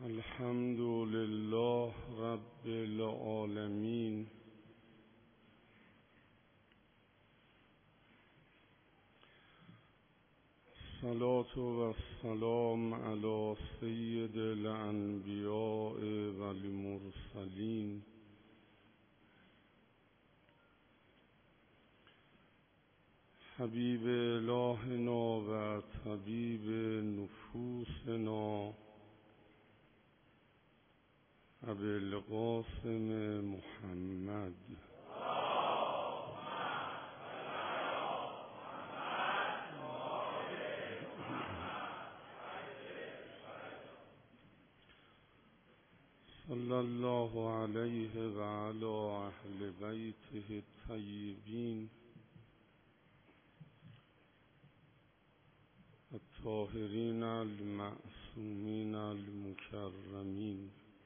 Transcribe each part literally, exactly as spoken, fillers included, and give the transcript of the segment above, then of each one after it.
الحمد لله رب العالمين، الصلاة والسلام على سید الانبیاء والمرسلین حبیب الهنا و طبیب نفوسنا ابی القاسم محمد صلی الله علیه و علی اهل بیته الطیبین الطاهرین المعصومین المکرمین.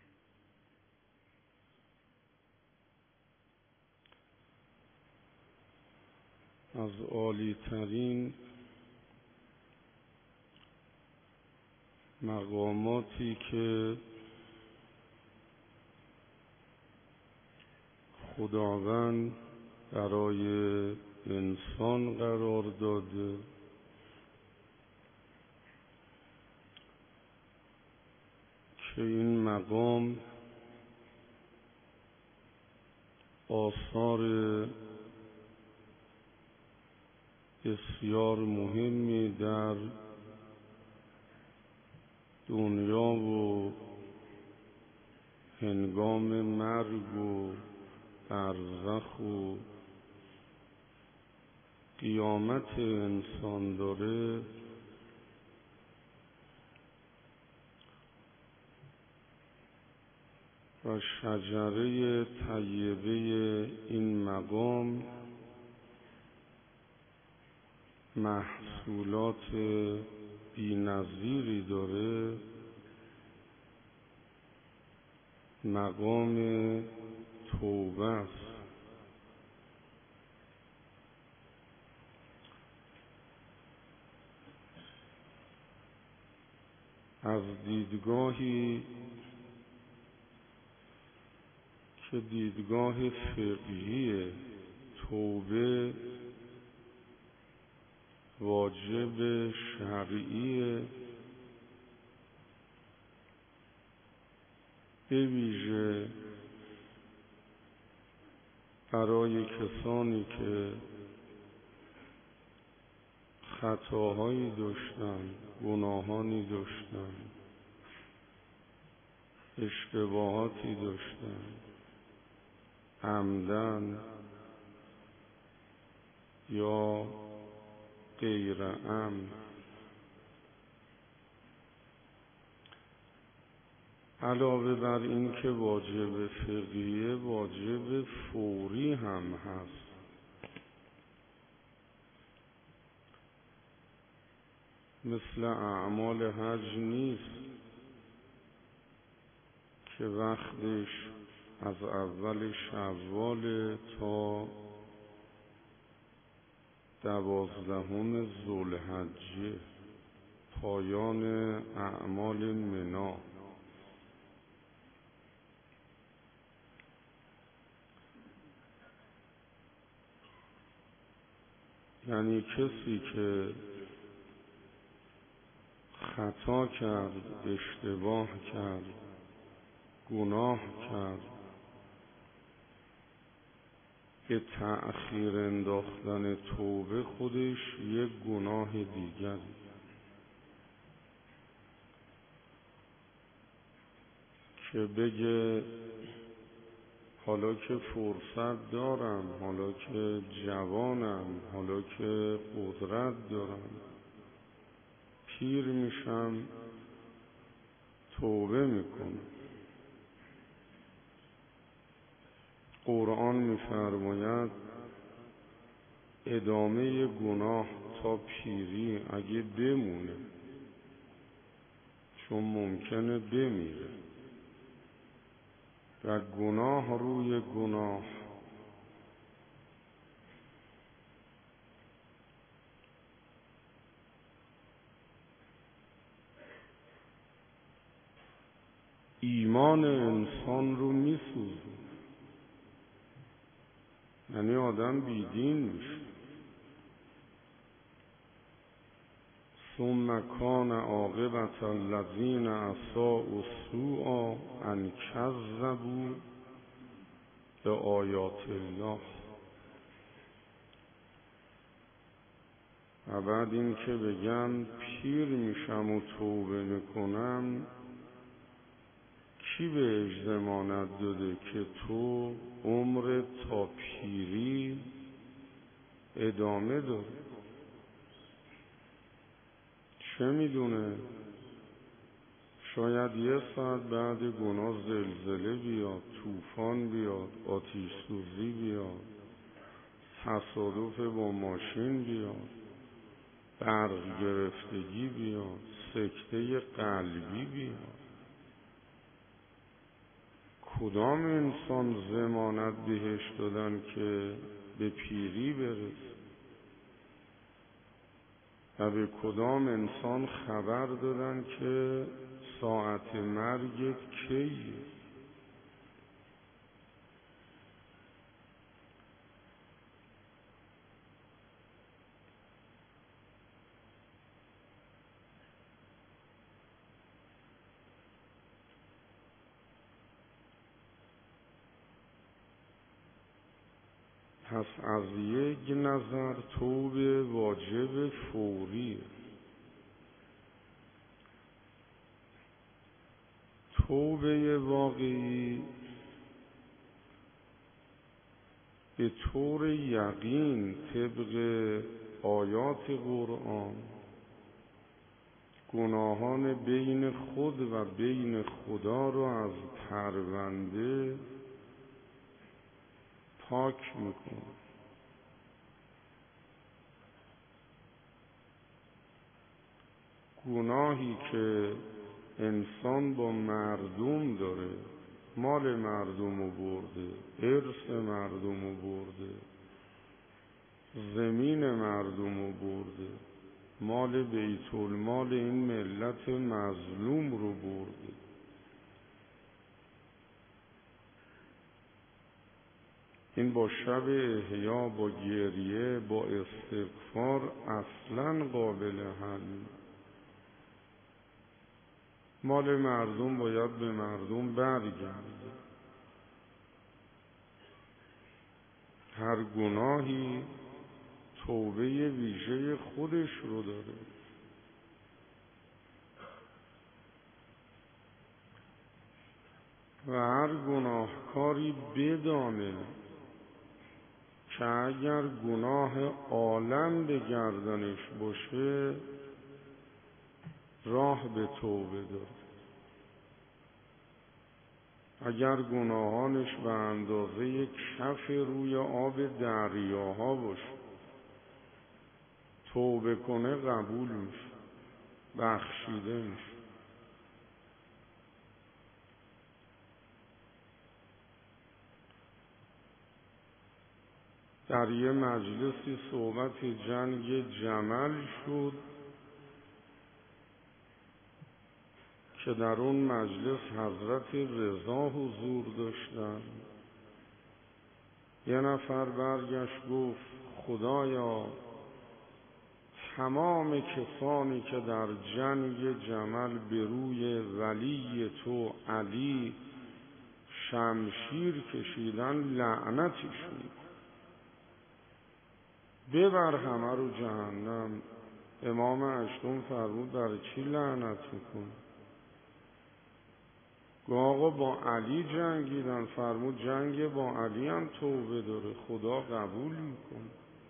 از عالی ترین مقاماتی که خداوند برای انسان قرار داده که این مقام آثار بسیار مهمی در دنیا و هنگام مرگ و برزخ و قیامت انسان داره، و شجره طیبه این مقام محصولات بی‌نظیری داره. مقام توبه است. از دیدگاهی که دیدگاه فقهی توبه واجب شرعیه، به ویژه برای کسانی که خطاهایی داشتن، گناهانی داشتن، اشتباهاتی داشتن، عمدن یا غیر عمد. علاوه بر این که واجب فقهیه، واجب فوری هم هست. مثل اعمال حج نیست که وقتش از اول شوال تا دوازدهم ذوالحجه، پایان اعمال منا. یعنی کسی که خطا کرد، اشتباه کرد، گناه کرد، به تأخیر انداختن توبه خودش یک گناه دیگر، که بگه حالا که فرصت دارم، حالا که جوانم، حالا که قدرت دارم، پیر میشم، توبه میکنم. قرآن میفرماید ادامه گناه تا پیری اگه بمونه، چون ممکنه بمیره، و گناه روی گناه ایمان انسان رو میسوزه، یعنی آدم بیدین میشه. ثم کان عاقبة الذین اساءوا السوء ان کذبوا بآیات الله. و بعد این که بگم پیر میشم و توبه میکنم، کی بهش ضمانت داده که تو عمر تا پیری ادامه داری؟ چه میدونه؟ شاید یه ساعت بعد گناه زلزله بیاد، طوفان بیاد، آتش سوزی بیاد، تصادف با ماشین بیاد، برق گرفتگی بیاد، سکته قلبی بیاد. کدام انسان ضمانت بهش دادن که به پیری برسه؟ و به کدام انسان خبر دادن که ساعت مرگت کیه؟ پس از یک نظر توبه واجب فوریه. توبه واقعی به طور یقین طبق آیات قرآن گناهان بین خود و بین خدا رو از پرونده پاک میکنه. گناهی که انسان با مردم داره، مال مردم رو برده، ارث مردم رو برده، زمین مردم رو برده، مال بیت المال این ملت مظلوم رو برده، این با شب احیا، با گریه، با استغفار اصلاً قابل حل. مال مردم باید به مردم برگرده. هر گناهی توبه ویژه خودش رو داره. و هر گناهکاری بدانه که اگر گناه عالم به گردنش باشه راه به توبه داره. اگر گناهانش به اندازه یک کف روی آب دریاها باشه، توبه کنه قبول میشه، بخشیده میشه. در یه مجلسی صحبت جنگ جمل شد که در اون مجلس حضرت رضا حضور داشتن. یه نفر برگشت گفت خدایا تمام کسانی که در جنگ جمل به روی ولی تو علی شمشیر کشیدن لعنتشون، ببر همه رو جهنم. امام هشتم فرمود در چی لعنت میکن؟ گفت آقا با علی جنگیدن. فرمود جنگ با علی هم توبه داره، خدا قبول میکنه.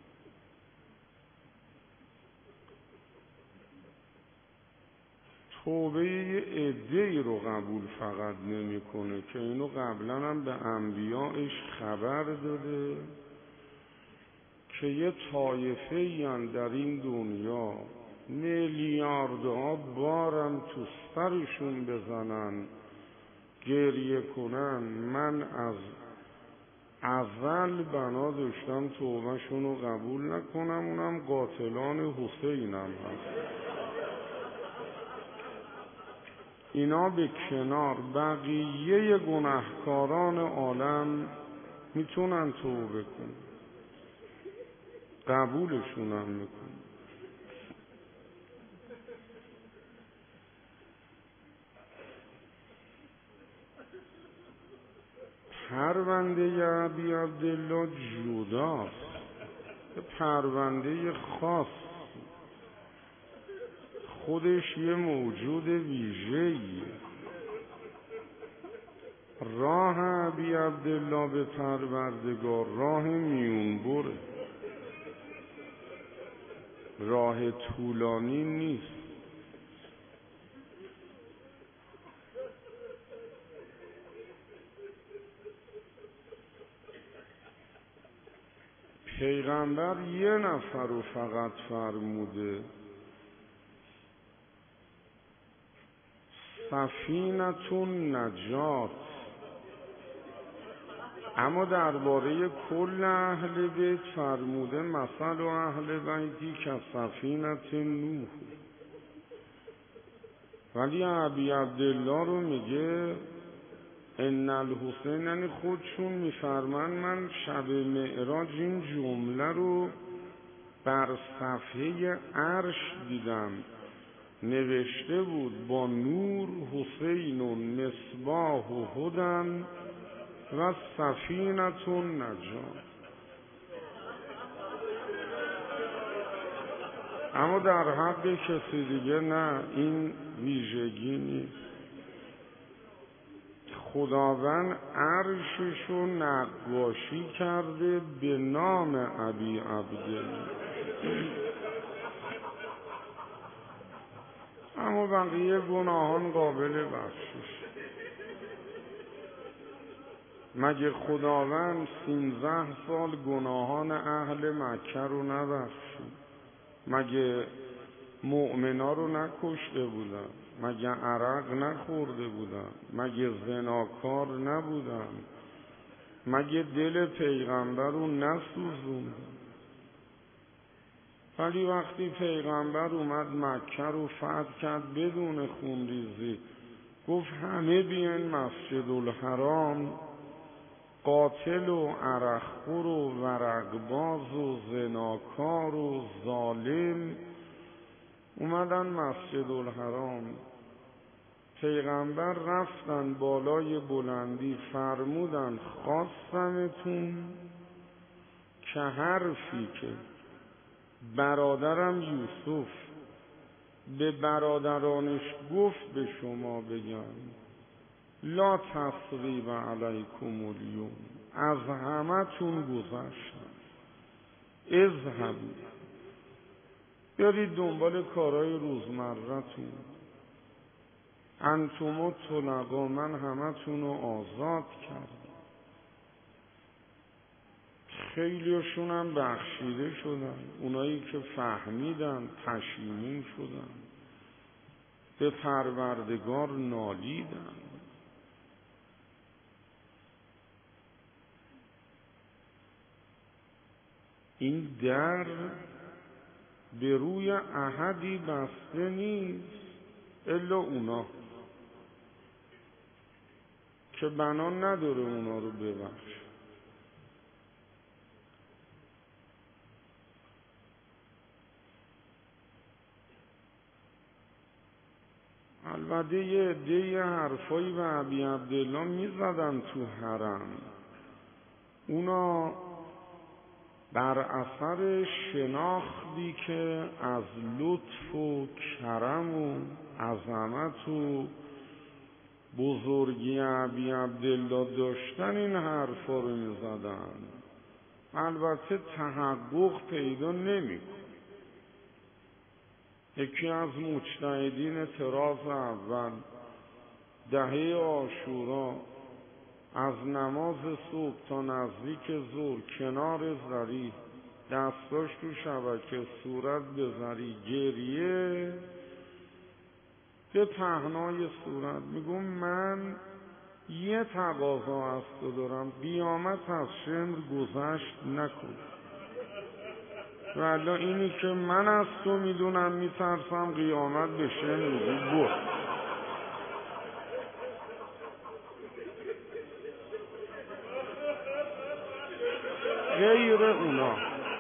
توبه یه عده‌ای رو قبول فقط نمیکنه که اینو قبلا هم به انبیایش خبر داده که یه طایفه هم در این دنیا میلیاردها بارم تو سرشون بزنن، گریه کنن، من از اول بنا داشتم توبه شونو قبول نکنم، اونم قاتلان حسینم هست. اینا به کنار بقیه گناهکاران عالم میتونن توبه کنن، قبولشون هم میکنن. پرونده ابی عبدالله جداست، پرونده خاص، خودش یه موجود ویژه‌ایه. راه ابی عبدالله به پروردگار راه میونبره، راه طولانی نیست. پیغمبر یه نفر رو فقط فرموده، سفینة النجات، اما درباره کل اهل بیت فرموده مثل اهل بیتی که سفینة نوح. ولی ابی عبدالله رو میگه ان الحسین، یعنی خودشون میفرمان من شب معراج این جمله رو بر صفحه عرش دیدم، نوشته بود با نور حسین مصباح و هدن و سفینة النجات. اما در حق کسی دیگه نه، این ویژگی نیست. خداوند عرشش رو نقاشی کرده به نام ابی عبدالله، اما بقیه گناهان قابل بخشش. مگه خداوند سیزده سال گناهان اهل مکه رو نبخشید؟ مگه مؤمنا رو نکشته بودن؟ مگه عرق نخورده بودن؟ مگه زناکار نبودن؟ مگه دل پیغمبر رو نسوزوندن؟ ولی وقتی پیغمبر اومد مکه رو فتح کرد بدون خونریزی، گفت همه بیان مسجد الحرام، قاتل و عرقخور و ورقباز و زناکار و ظالم اومدن مسجد الحرام. پیغمبر رفتن بالای بلندی فرمودن خواستمتون که حرفی که برادرم یوسف به برادرانش گفت به شما بگم، لا تصریب علیکم الیوم، از همه تون گذشتم، اذهبوا، برید دنبال کارهای روزمرتون، انتم طلقا، من همه تون رو آزاد کردم. خیلیشون هم بخشیده شدن، اونایی که فهمیدن پشیمون شدن، به پروردگار نالیدن. این در به روی احدی بسته نیست الا اونا که بنا نداره اونا رو ببخش. البته یه عده حرفایی به ابی عبدالله میزدن تو حرم، اونا بر اثر شناختی که از لطف و کرم و عظمت و بزرگی ابی عبدالله داشتن این حرفا رو میزدن. البته تحقق پیدا نمی‌کنه. یکی از مجتهدین طراز اول دهه عاشورا از نماز صبح تا نزدیک ظهر کنار زری، دستاش تو شبکه، صورت به زری، گریه به پهنای صورت، میگم من یه تقاضا از تو دارم، قیامت از شمر گذشت نکن. والا اینی که من از تو میدونم میترسم قیامت به شمر میگی برد. اونا،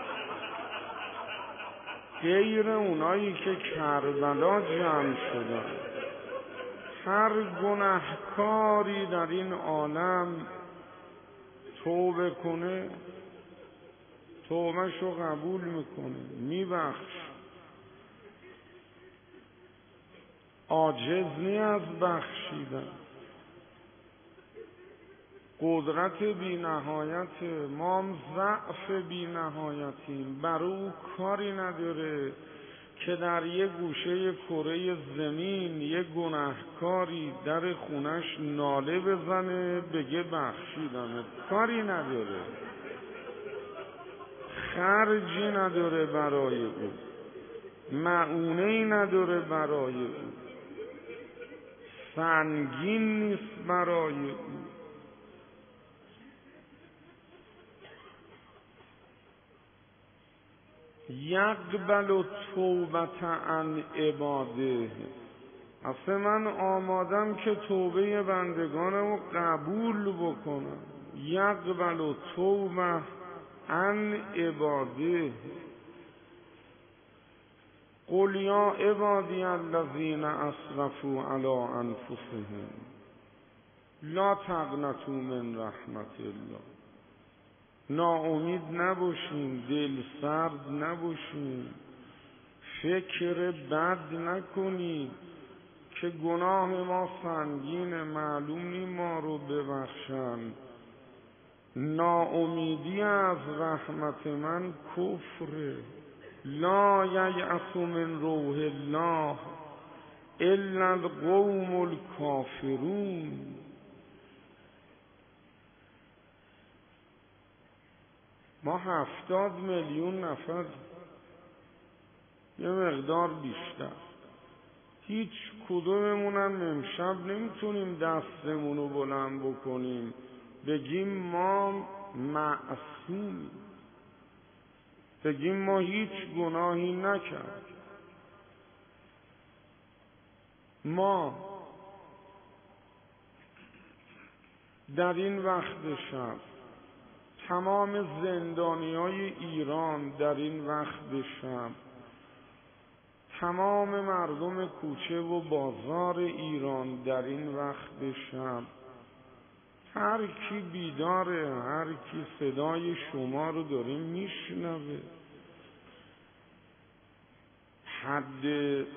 غیر اونایی که کربلا جمع شدن. هر گناهکاری در این عالم توبه کنه، توبهشو قبول میکنه، میبخش. عاجز نی از بخشیدن. قدرت بی نهایت، ما هم ضعف بی نهایتیم. برای او کاری نداره که در یه گوشه کره زمین یه گناهکاری در خونش ناله بزنه بگه بخشیدمه. کاری نداره، خرجی نداره برای او، معونه‌ای نداره برای او، سنگین نیست برای او. یقبل توبت عن عباده. اصلا من آمادم که توبه بندگانم رو قبول بکنم. یقبل توبه عن عباده. قل یا عبادی الذین اسرفوا علی انفسهم لا تقنطوا من رحمت الله. ناامید نباشین، دل سرد نباشین، فکر بد نکنید که گناه ما سنگینه، معلوم نی ما رو ببخشن. ناامیدی از رحمت من کفره. لا ییأس من روح الله الا القوم الکافرون. ما هفتاد میلیون نفر، یه مقدار بیشتر، هیچ کدوممونم امشب نمیتونیم دستمونو بلند بکنیم بگیم ما معصومیم، بگیم ما هیچ گناهی نکرد. ما در این وقت شب تمام زندانیای ایران، در این وقت شب تمام مردم کوچه و بازار ایران، در این وقت شب هر کی بیداره، هر کی صدای شما رو داره میشنوه، حد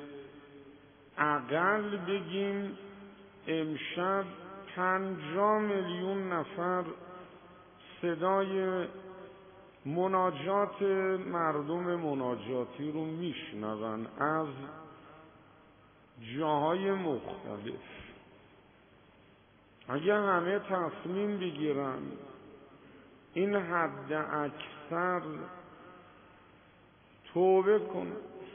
اقل بگیم امشب پنجاه میلیون نفر صدای مناجات مردم مناجاتی رو میشنون از جاهای مختلف. اگه همه تصمیم بگیرن این حد اکثر توبه کنن،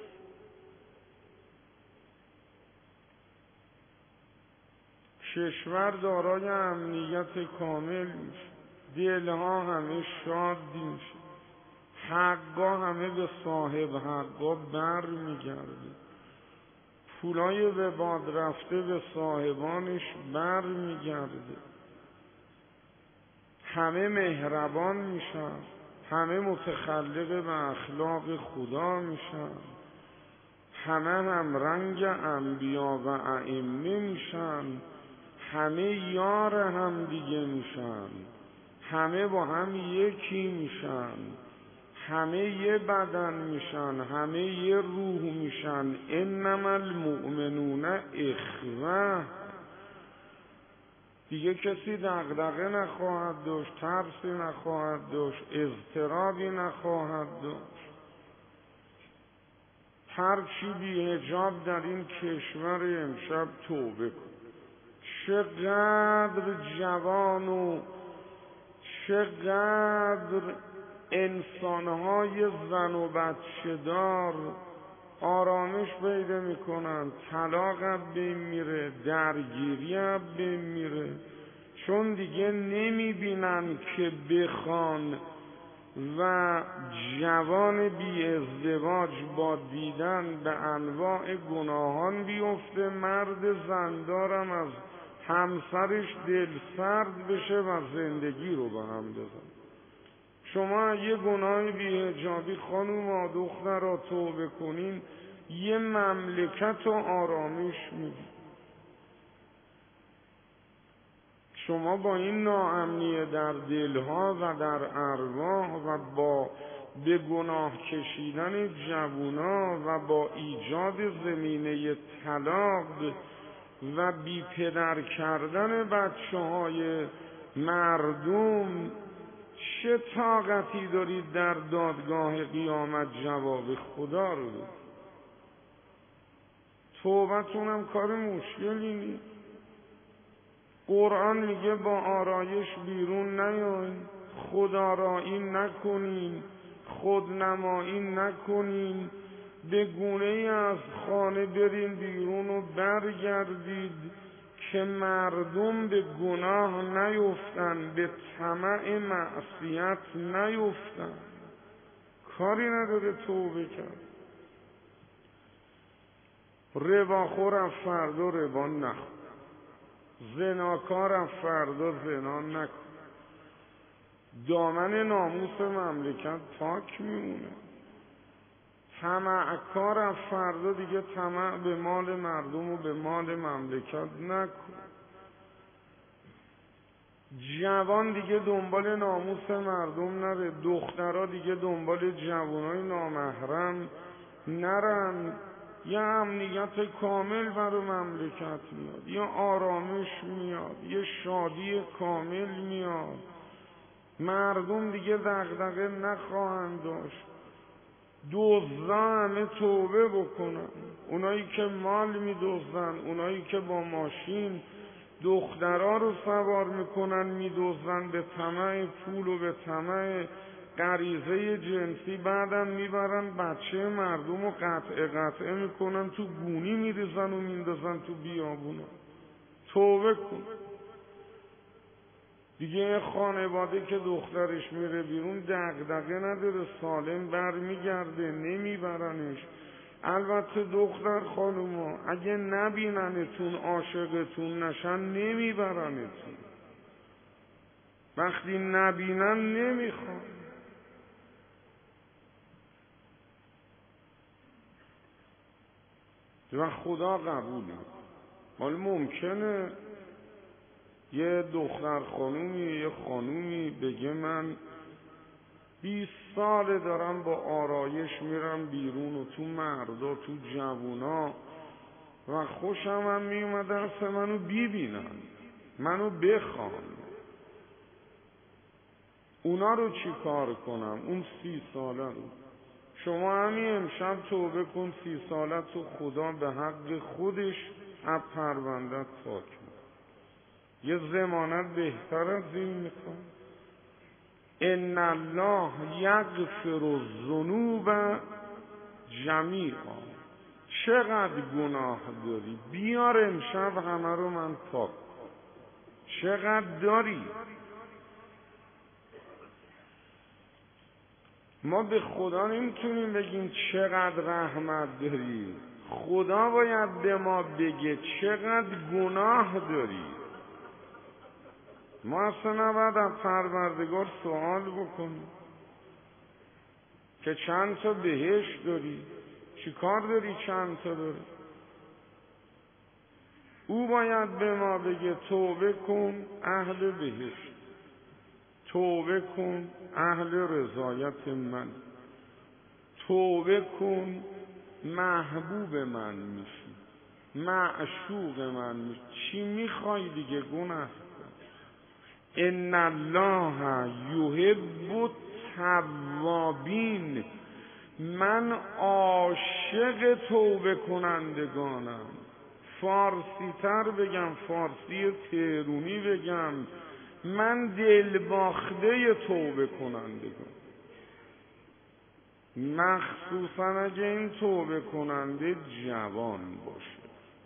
کشور دارای امنیت کامل میشه، دلها همه شاد میشه، حقا همه به صاحب حقا بر میگرده، پولای به باد رفته به صاحبانش بر میگرده، همه مهربان میشن، همه متخلق به اخلاق خدا میشن، همه هم رنگ انبیا و ائمه میشن، همه یار هم دیگه میشن، همه با هم یکی میشن، همه یه بدن میشن، همه یه روح میشن. انما المؤمنون اخوه. دیگه کسی دغدغه نخواهد داشت، ترسی نخواهد داشت، اضطرابی نخواهد داشت. هر کی بی حجاب در این کشور امشب توبه کن. چقدر جوان و چقدر انسانهای زن و بچه دار آرامش پیدا میکنن، طلاق اب بین میره، درگیری اب بین میره، چون دیگه نمیبینن که بخوان و جوان بی ازدواج با دیدن به انواع گناهان بیفته، مرد زندارم از همسرش دل سرد بشه و زندگی رو به هم بزن. شما یه گناه بی‌حجابی خانوما دخترها توبه کنین، یه مملکت و آرامش میدید. شما با این ناامنی در دلها و در ارواح و با به گناه کشیدن جوونا و با ایجاد زمینه طلاق و بی پدر کردن بچه های مردم، چه طاقتی دارید در دادگاه قیامت جواب خدا رو؟ توبتونم کار مشکلی نیست. قرآن میگه با آرایش بیرون نیاین، خودآرایی نکنین، خودنمایی نکنین، به گونه ای از خانه برین بیرون و برگردید که مردم به گناه نیفتن، به طمع معصیت نیفتن. کاری نداره توبه کرد. رباخور از فردا ربا نخور، زناکار از فردا زنا نکن. دامن ناموس مملکت پاک میمونه. طمعکار از فردا دیگه طمع به مال مردم و به مال مملکت نکن. جوان دیگه دنبال ناموس مردم نره، دخترها دیگه دنبال جوانای نامحرم نرن. یه امنیت کامل برای مملکت میاد، یه آرامش میاد، یه شادی کامل میاد. مردم دیگه دغدغه نخواهند داشت. دزدا همه توبه بکنن، اونایی که مال میدزدن، اونایی که با ماشین دخترها رو سوار میکنن میدزدن به طمع پول و به طمع غریزه جنسی، بعدم میبرن بچه مردم رو قطعه قطعه میکنن، تو گونی میریزن و میندازن تو بیابونا. توبه کن دیگه. خانواده که دخترش میره بیرون دغدغه نداره، سالم برمیگرده، نمیبرنش. البته دختر خانوما اگه نبیننتون عاشقتون نشن نمیبرنتون، وقتی نبینن نمیخوان. و خدا قبول نکنه. حالا ممکنه یه دختر خانومی یه خانومی بگه من بیست ساله دارم با آرایش میرم بیرون و تو مردا تو جوونا و خوشم هم میومده است منو ببینن، منو بخوان. اونا رو چی کار کنم؟ اون سی ساله رو. شما همین امشب توبه کن، سی سالت رو خدا به حق خودش از پروندت پاک می‌کنه. یه ضمانت بهتر از این میخوام. ان الله یغفر الذنوب جمیعا. چقدر گناه داری؟ بیار امشب همه رو من پاک. چقدر داری؟ ما به خدا نمیتونیم بگیم چقدر رحمت داری. خدا باید به ما بگه چقدر گناه داری. ما اصلا نباید از پروردگار سوال بکنیم که چند تا بهشت داری، چی کار داری چند تا داری. او باید به ما بگه توبه کن اهل بهشت، توبه کن اهل رضایت من، توبه کن محبوب من میشی، معشوق من میشی. چی میخوای دیگه؟ گناه کن. ان الله یحب التوابین. من عاشق توبه کنندگانم. فارسی تر بگم، فارسی تهرونی بگم، من دل باخته توبه کنندگان. مخصوصا اگه این توبه کننده جوان باشه.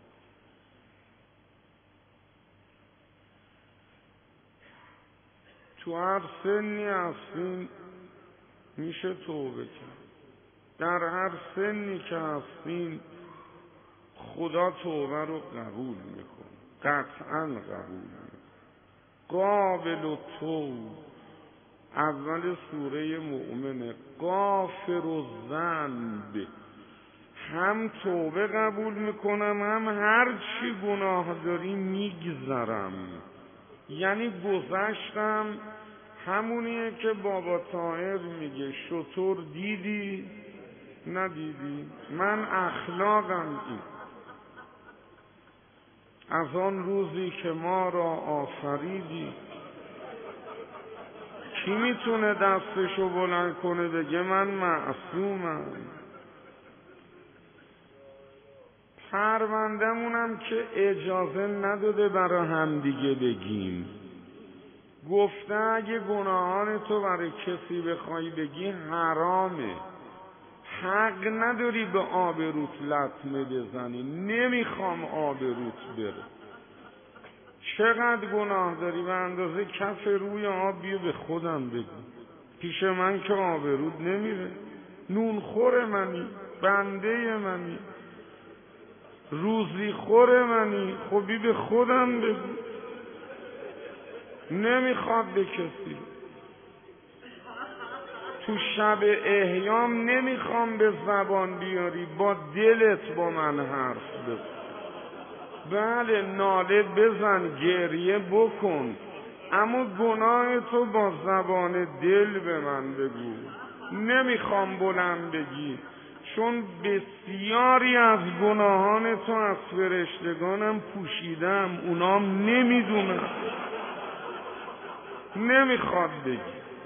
تو هر سنی هستین میشه توبه کرد. در هر سنی که هستین خدا توبه رو قبول میکنه، قطعا قبول میکنه. قابل التوب اول سوره مؤمنه. غافر الذنب، هم توبه قبول میکنم، هم هر چی گناه داری میگذرم. یعنی گذشتم همونیه که بابا طاهر میگه شطور دیدی ندیدی، من اخلاقم این. از آن روزی که ما را آفریدی، کی میتونه دستشو بلند کنه بگه من معصومم؟ پروندمونم که اجازه نداده برا هم دیگه بگیم. گفته اگه گناهان تو برای کسی بخوای بگی حرامه، حق نداری به آبروت لطمه بزنی. نمیخوام آبروت بره. چقدر گناه داری به اندازه کف روی آب بیا به خودم بگو. پیش من که آبروت نمیره. نون خور منی، بنده منی، روزی خور منی، خب به خودم بگو. نمیخواد به کسی. تو شب احیام نمیخوام به زبان بیاری، با دلت با من حرف بزن. بله ناله بزن، گریه بکن، اما گناه تو با زبان دل به من بگو. نمیخوام بلند بگی، چون بسیاری از گناهان تو از فرشتگانم پوشیدم، اونام نمیدونم. نمیخواد بگی.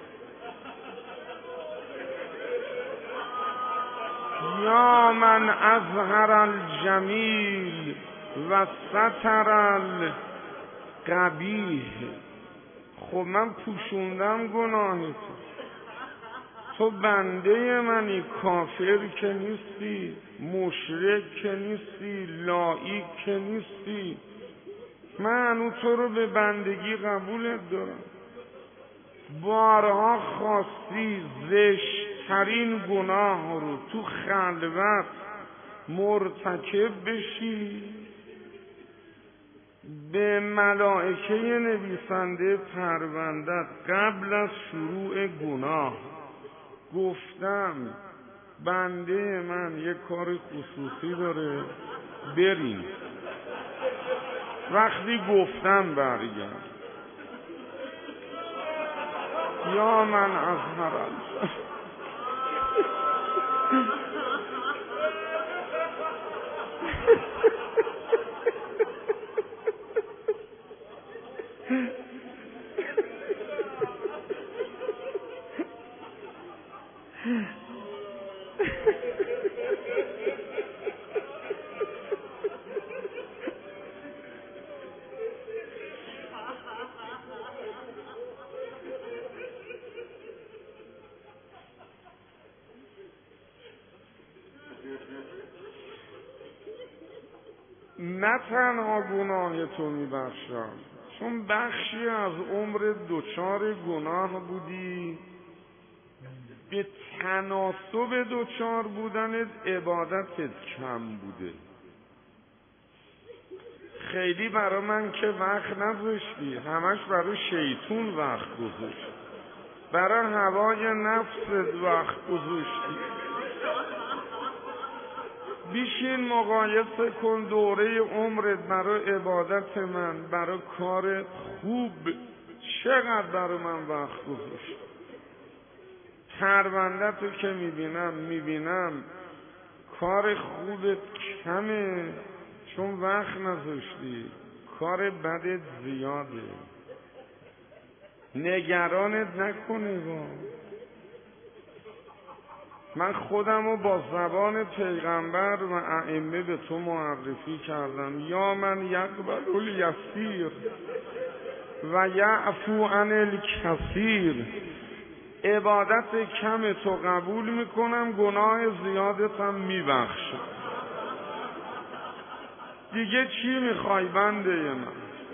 یا من اظهر الجمیل و ستر القبیح. خب من پوشوندم گناه تو، تو بنده منی، کافر که نیستی، مشرک که نیستی، لایق که نیستی. من اون تو رو به بندگی قبولت دارم. بارها خواستی زشترین گناه رو تو خلوت مرتکب بشی، به ملائکه نویسنده پروندت قبل از شروع گناه گفتم بنده من یک کار خصوصی داره بریم. وقتی گفتم برگرد. یا من اظهر الجمیل. نه تنها گناه تو میبخشم، چون بخشی از عمر دوچار گناه بودی، به تناسب دوچار بودنت عبادتت کم بوده. خیلی برای من که وقت نذاشتی، همش برای شیطون وقت گذاشتی، برای هوای نفست وقت گذاشتی. بیشین مقایسه کن دوره عمرت برای عبادت من، برای کار خوب چقدر برای من وقت گذاشت. پرونده تو که میبینم میبینم کار خوبت کمه، چون وقت نذاشتی. کار بدت زیاده. نگرانت نکنه. با من خودم رو با زبان پیغمبر و ائمه به تو معرفی کردم. یا من یقبل الیسیر و یعفو عن الکثیر. عبادت کم تو قبول میکنم، گناه زیادتم میبخشم. دیگه چی میخوای بنده من؟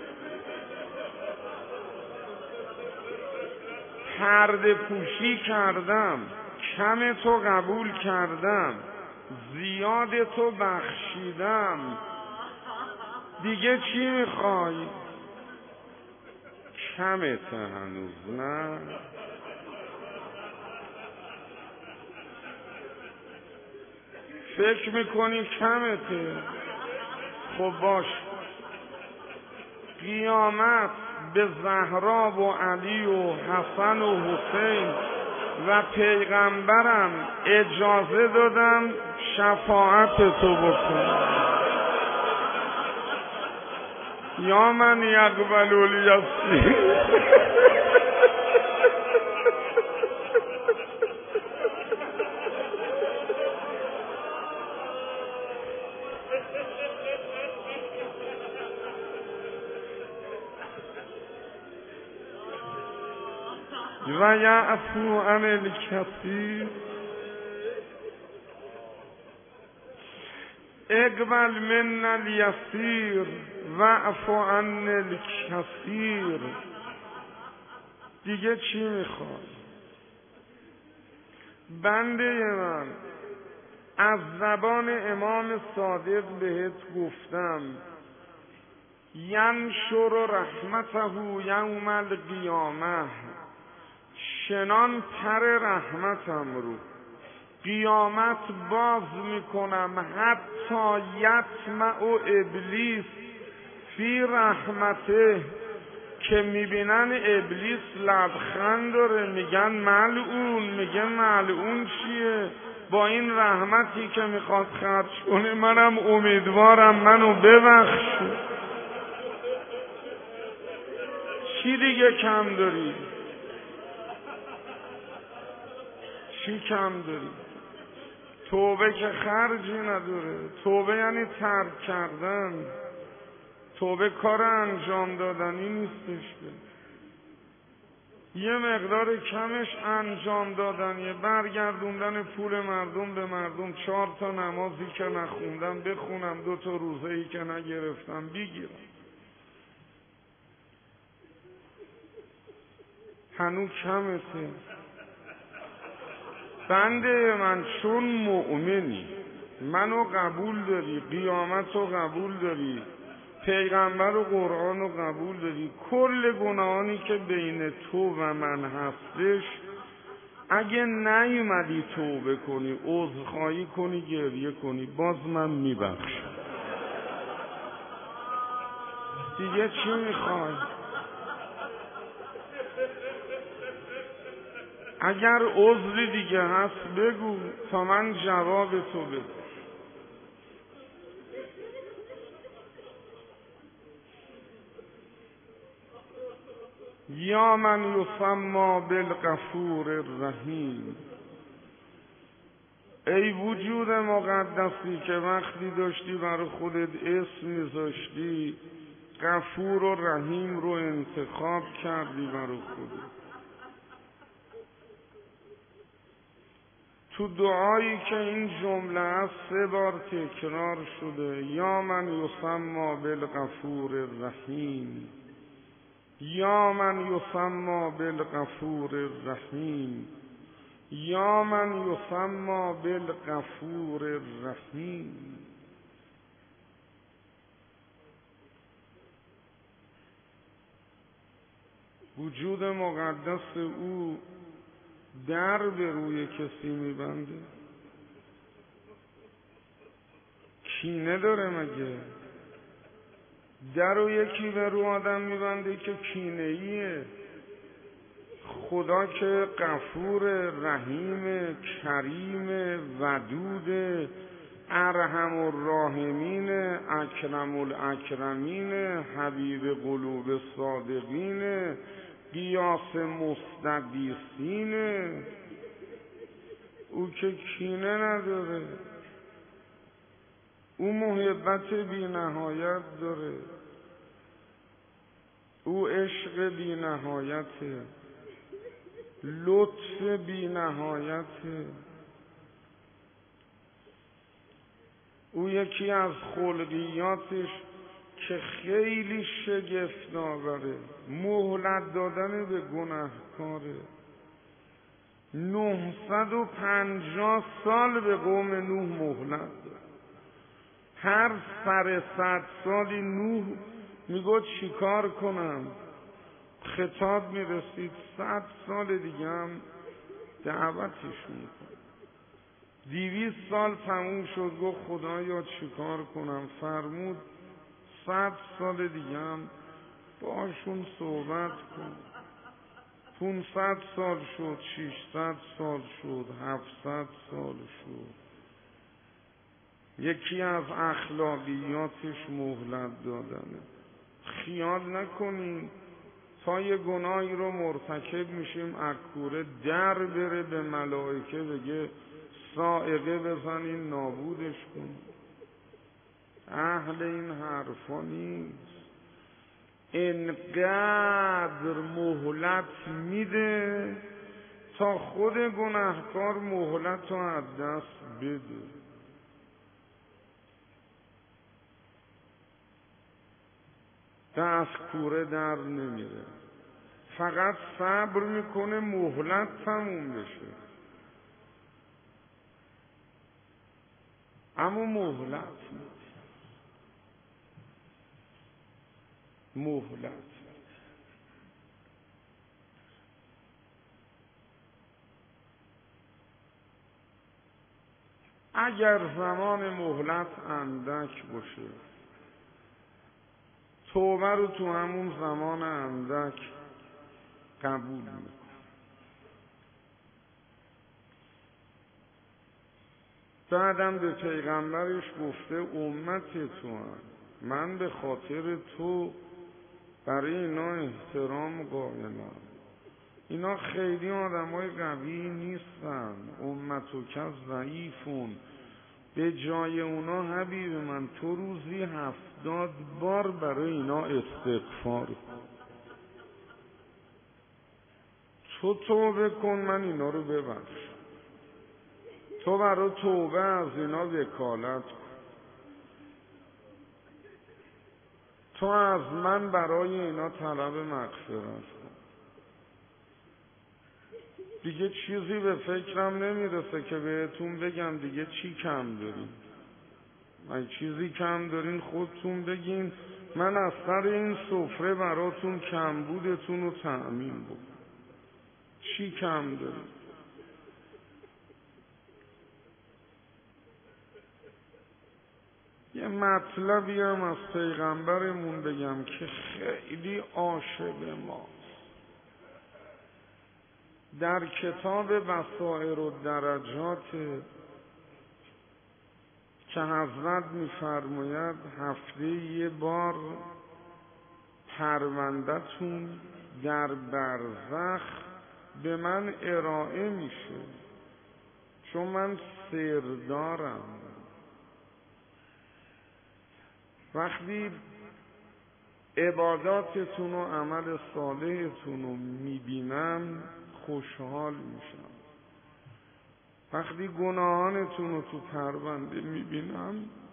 پرده پوشی کردم، کم تو قبول کردم، زیاد تو بخشیدم. دیگه چی میخوای؟ کمت هنوز نه؟ فکر میکنی کمته؟ خب باش، قیامت به زهرا و علی و حسن و حسین و پیغمبرم اجازه دادم شفاعت تو بکنم. یا من یقبل الیسیر. و یعفو عن الکثیر. اقبل من الیسیر واعف عن الکثیر. دیگه چی میخواد؟ بنده من از زبان امام صادق بهت گفتم ینشر رحمته یوم القیامه، شنان پر رحمتم رو قیامت باز میکنم، حتی یطمع ابلیس فی رحمته، که میبینن ابلیس لبخند داره میگن ملعون. میگه ملعون چیه؟ با این رحمتی که میخواد خرج کنه منم امیدوارم منو ببخش. چی دیگه کم داری؟ چی کم داری؟ توبه که خرجی نداره. توبه یعنی ترک کردن. توبه کار انجام دادنی نیستش که یه مقدار کمش انجام دادنیه، برگردوندن پول مردم به مردم، چهار تا نمازی که نخوندم بخونم، دو تا روزه‌ای که نگرفتم بگیرم. هنوز کمته. بنده من چون مؤمنی، منو قبول داری، قیامت رو قبول داری، پیغمبر و قرآن رو قبول داری، کل گناهانی که بین تو و من هستش اگه نیومدی توبه کنی، عذرخواهی کنی، گریه کنی، باز من میبخشم. دیگه چی میخوای؟ اگر عذری دیگه هست بگو تا من جواب تو بدم. یا من یسمی بالغفور الرحیم. ای وجود مقدسی که وقتی داشتی برای خودت اسم میذاشتی غفور و رحیم رو انتخاب کردی برای خودت. تو دعایی که این جمله است سه بار تکرار شده، یا من یسمی بالغفور الرحیم، یا من یسمی بالغفور الرحیم، یا من یسمی بالغفور الرحیم. وجود مقدس او در به روی کسی میبنده؟ کینه داره مگه؟ در رو یکی به رو آدم میبنده که کینه ایه. خدا که غفور، رحیم، کریم، ودود، ارحم الراحمین، اکرم الاکرمین، حبیب قلوب الصادقین، قیاس مستغیثین. او که کینه نداره، او محبت بی نهایت داره، او عشق بی نهایته، لطف بی نهایته. او یکی از خلقیاتش که خیلی شگفت آوره مهلت دادن به گناهکاره. نهصد و پنجاه سال به قوم نوح مهلت داد. هر سر صد سالی نوح میگو چیکار کنم؟ خطاب میرسید صد سال دیگه هم دعوتش میکن. دیویست سال تموم شد. گفت خدایا چیکار کنم؟ فرمود صد سال دیگه هم باشون صحبت کن. پونصد سال شد، ششصد سال شد، هفتصد سال شد. یکی از اخلاقیاتش مهلت دادنه. خیال نکنین تا یه گناهی رو مرتکب میشیم اکوره در بره به ملائکه بگه صاعقه بزنین نابودش کن. اهل این حرفا نیست. انقدر مهلت میده تا خود گناهکار مهلت رو از دست بده. دست کوره در نمیره، فقط صبر میکنه مهلت تموم بشه. اما مهلت مهلت اگر زمان مهلت اندک باشه، توبه رو تو همون زمان اندک قبول میکنه. بعدم به پیغمبرش گفته امت تو هم. من به خاطر تو برای اینا احترام قائلم. اینا خیلی آدمای قوی نیستن، امتو کس ضعیفون. به جای اونا حبیب من تو روزی هفتاد بار برای اینا استغفار کن. تو توبه کن من اینا رو ببخش. تو برای توبه از اینا وکالت کن. تو از من برای اینا طلب مغفرت کن. دیگه چیزی به فکرم نمیرسه که بهتون بگم دیگه چی کم دارین. من چیزی کم دارین خودتون بگین، من از سر این سفره براتون کمبودتون رو تأمین بکنم. چی کم دارین؟ یه مطلبی هم از پیغمبرمون بگم که خیلی عاشق ماست. در کتاب بصائر الدرجات که حضرت می‌فرماید هفته یه بار پرونده‌تون در برزخ به من ارائه میشه، چون من سردارم. وقتی عباداتتون و عمل صالحتون رو میبینم خوشحال میشم. وقتی گناهانتون رو تو پرونده میبینم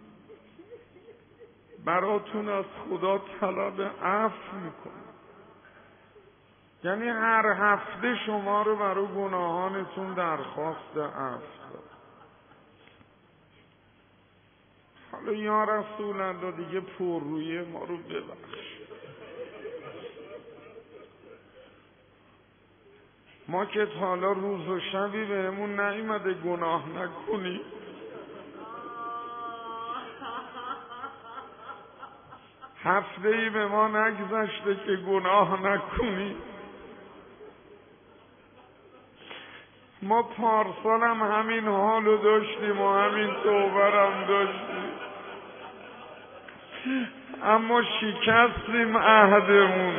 براتون از خدا طلب عفو میکنم. یعنی هر هفته شما رو برای گناهانتون درخواست عفو دارم. حالا یا رسول الله دیگه پررویی ما رو ببخش. ما که حالا روز و شبی بهمون نیومده گناه نکنی. هفته ای به ما نگذشته که گناه نکنی. ما پارسال هم همین حالو داشتیم و همین توبه هم داشتیم، اما شکستیم عهدمون.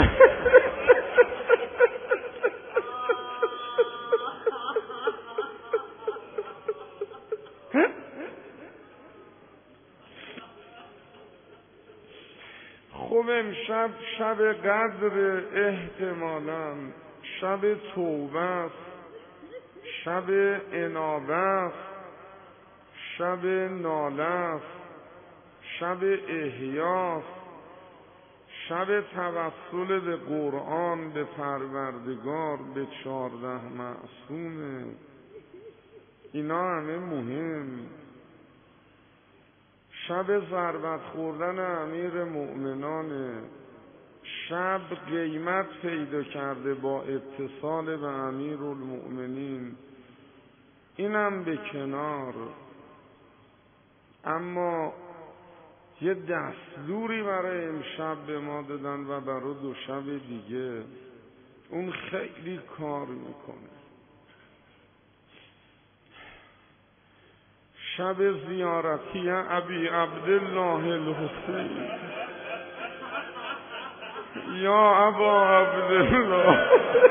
خب امشب شب قدر، احتمالاً شب توبه است، شب انابه است، شب ناله است، شب احیاست، شب توسل به قرآن، به پروردگار، به چهارده معصومه. اینا همه مهم. شب ضربت خوردن امیر مؤمنانه. شب قیمت پیدا کرده با اتصال به امیر المؤمنین. اینم به کنار، اما یه دستوری برای امشب به ما دادن و برای دو شب دیگه، اون خیلی کار میکنه. شب زیارتی ابی عبدالله الحسین، یا ابا عبدالله.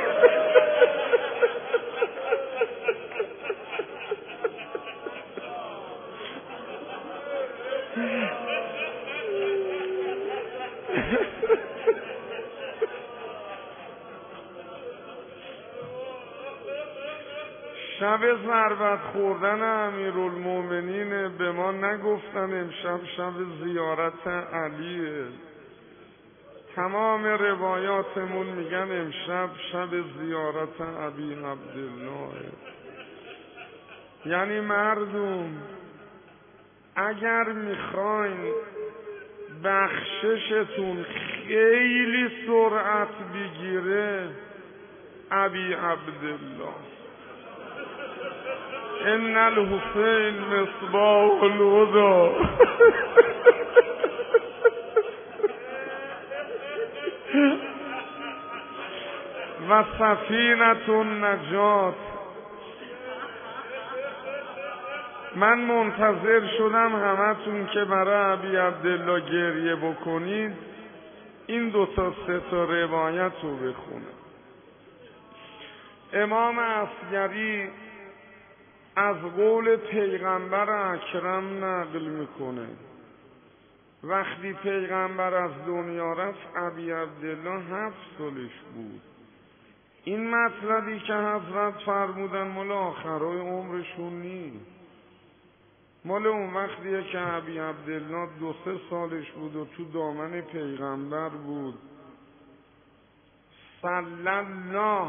شب ضربت خوردن امیرالمومنین، به ما نگفتن امشب شب زیارت علیه. تمام روایاتمون میگن امشب شب زیارت ابی عبدالله. یعنی مردم اگر میخواین بخششتون خیلی سرعت بگیره، ابی عبدالله، ان الحسین مصباح الهدی. و سفینة النجات. من منتظر شدم همتون که برای ابی عبدالله گریه بکنید، این دو تا سه تا روایت رو بخونم. امام عسگری از قول پیغمبر اکرم نقل میکنه، وقتی پیغمبر از دنیا رفت ابی عبدالله هفت سالش بود. این مطلبی که حضرت فرمودن مال آخرای عمرشون نیست، مال اون وقتیه که ابی عبدالله دو سه سالش بود و تو دامن پیغمبر بود. صلی الله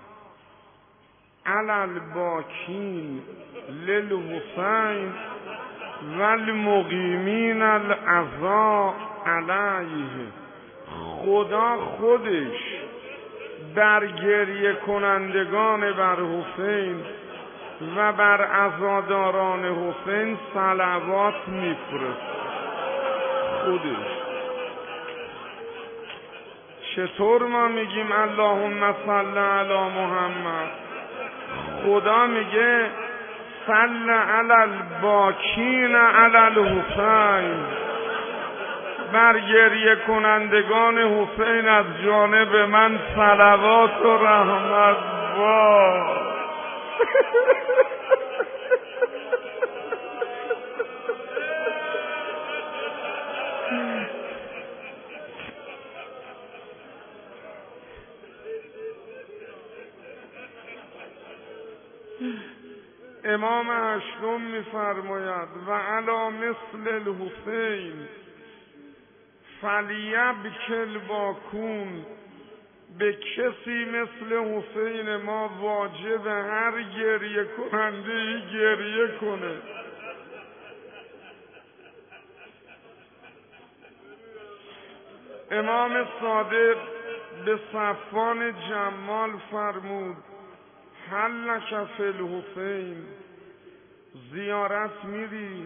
علی الباکین للحسین و المقیمین العزا علیه. خدا خودش بر گریه کنندگان بر حسین و بر عزاداران حسین صلوات میفرسته. خودش. چطور ما میگیم اللهم صل علی محمد؟ خدا میگه صل علی الباکین علی الحسین، بر گریه کنندگان حسین از جانب من صلوات و رحمت باد. امام هشتم میفرماید و علی مثل الحسین فلیبک الباکون. به کسی مثل حسین ما واجب هر گریه کننده ای گریه کنه. امام صادق به صفوان جمال فرمود هل لک فی الحسین، زیارت میری؟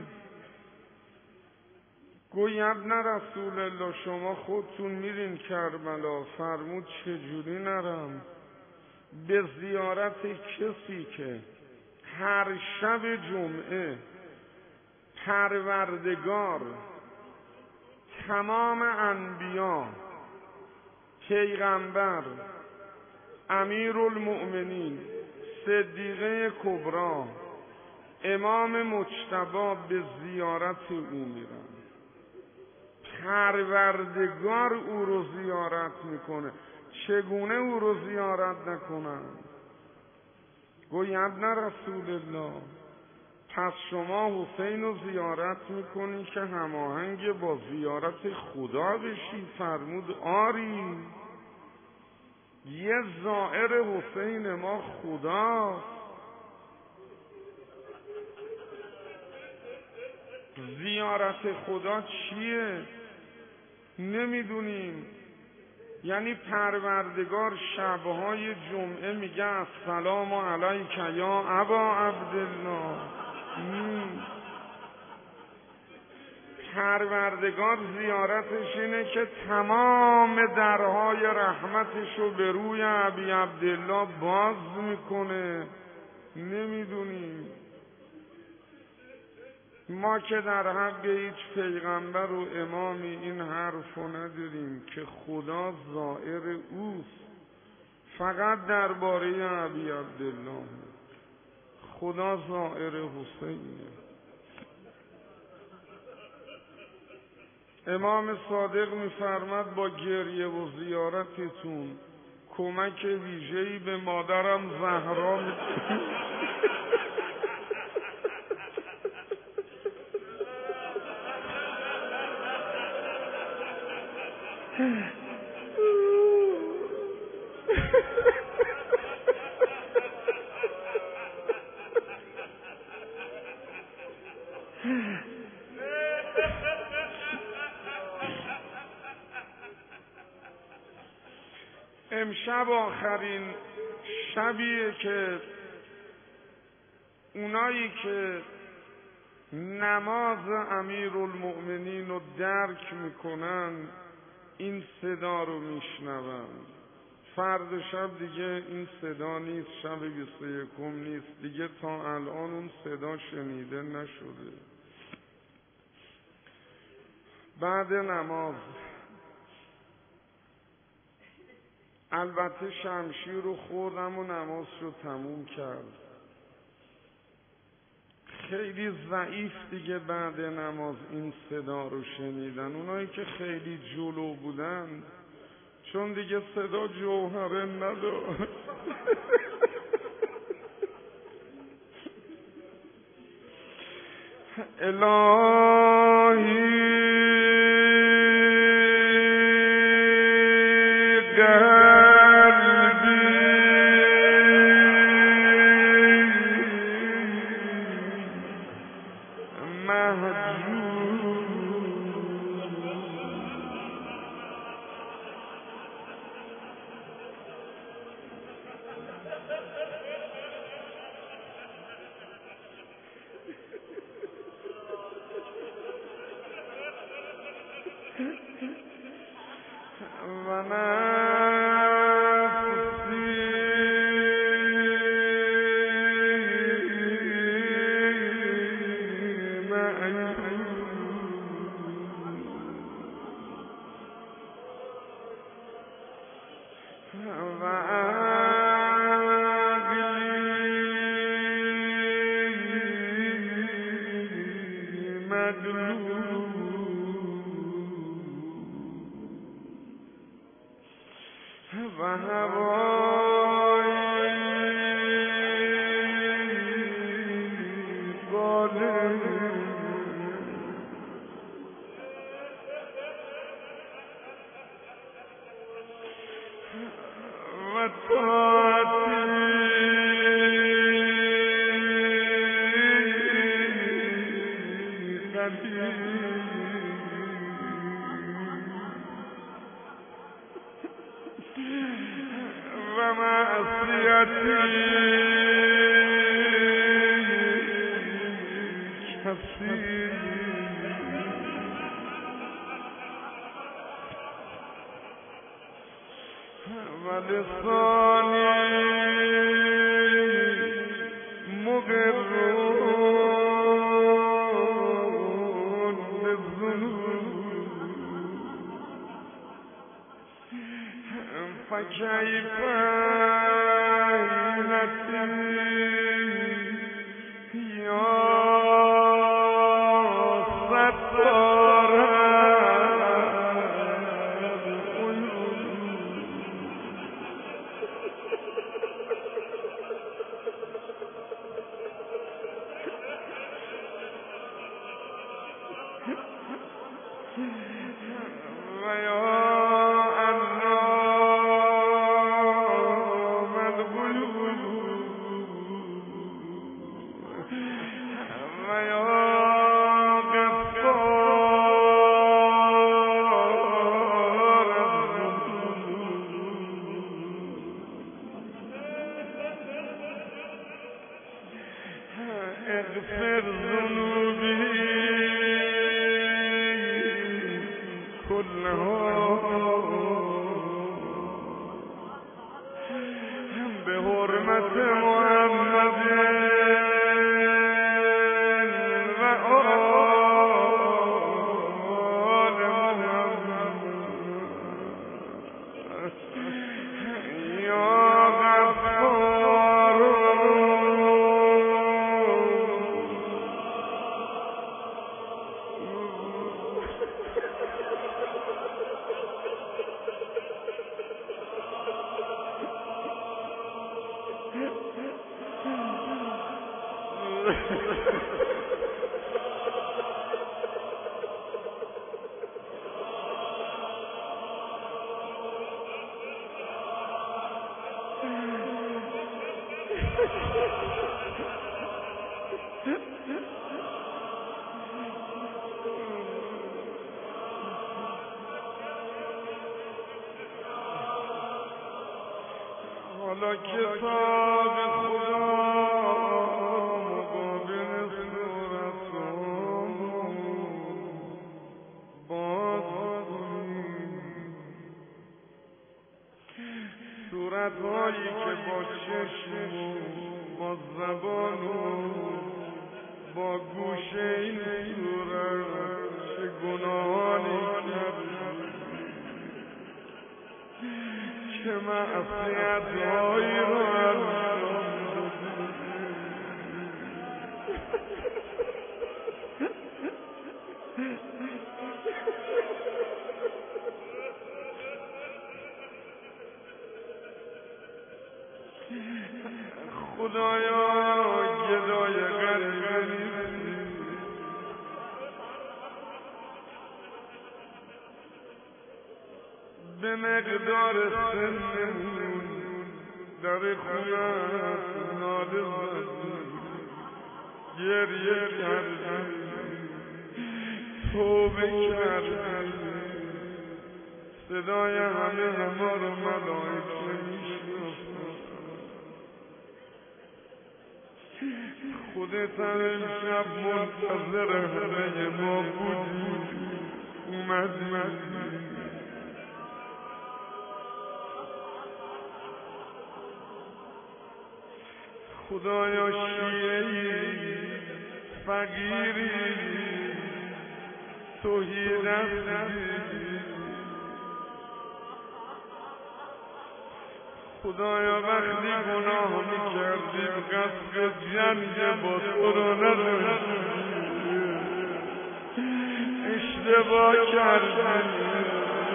گوی ابن رسول الله شما خودتون میرین کربلا. فرمود چجوری نرم؟ به زیارت کسی که هر شب جمعه پروردگار تمام انبیا، پیغمبر، امیرالمؤمنین، صدیقه کبری، امام مجتبی به زیارت او میرن. پروردگار او رو زیارت میکنه، چگونه او رو زیارت نکنن؟ گوی ابن رسول الله پس شما حسین رو زیارت میکنی که هماهنگ با زیارت خدا بشی؟ فرمود آری، یه زائر حسین ما خدا. زیارت خدا چیه؟ نمیدونیم. یعنی پروردگار شبهای جمعه میگه السلام علیک یا ابا عبدالله. پروردگار زیارتش اینه که تمام درهای رحمتش رو به روی ابی عبدالله باز میکنه. نمیدونیم ما که در حق هیچ پیغمبر و امامی این حرف رو نداریم که خدا زائر اوست، فقط درباره ابی عبدالله. خدا زائر حسینه. امام صادق میفرماد با گریه و زیارتتون کمک ویژه‌ای به مادرم زهرا میکنه. امشب آخرین شبیه که اونایی که نماز امیرالمؤمنین رو درک میکنن این صدا رو میشنون. فرد شب دیگه این صدا نیست، شب بیست و یکم نیست دیگه، تا الان اون صدا شنیده نشده. بعد نماز البته شمشیر رو خوردم و نماز رو تموم کرد. خیلی ضعیف دیگه بعد نماز این صدا رو شنیدن. اونایی که خیلی جلو بودن چون دیگه صدا جوهره نداشت. الهی کلها به حرمت محمد و آل محمد یا غفار حالا کتاب خدا مقابل صورتام باز کنیم، صورتهایی که با چشم با زبان با گوشه این صورت چه گناهانی کردیم، چه معصیت‌هایی رو انجام خدایا گدای قلبی به مقدار سنمون در خونت ناله زدیم، گریه کردیم، توبه کردیم، صدای همه ما رو ملائکه میشناسن. خودت هم امشب منتظر همه ما بودی، اومدی. خدایا شیعه‌ای فقیری توحید هستی، خدایا وقتی گناه میکردیم قصد جنگ با تو رو نداشتیم، اشتباه کردیم،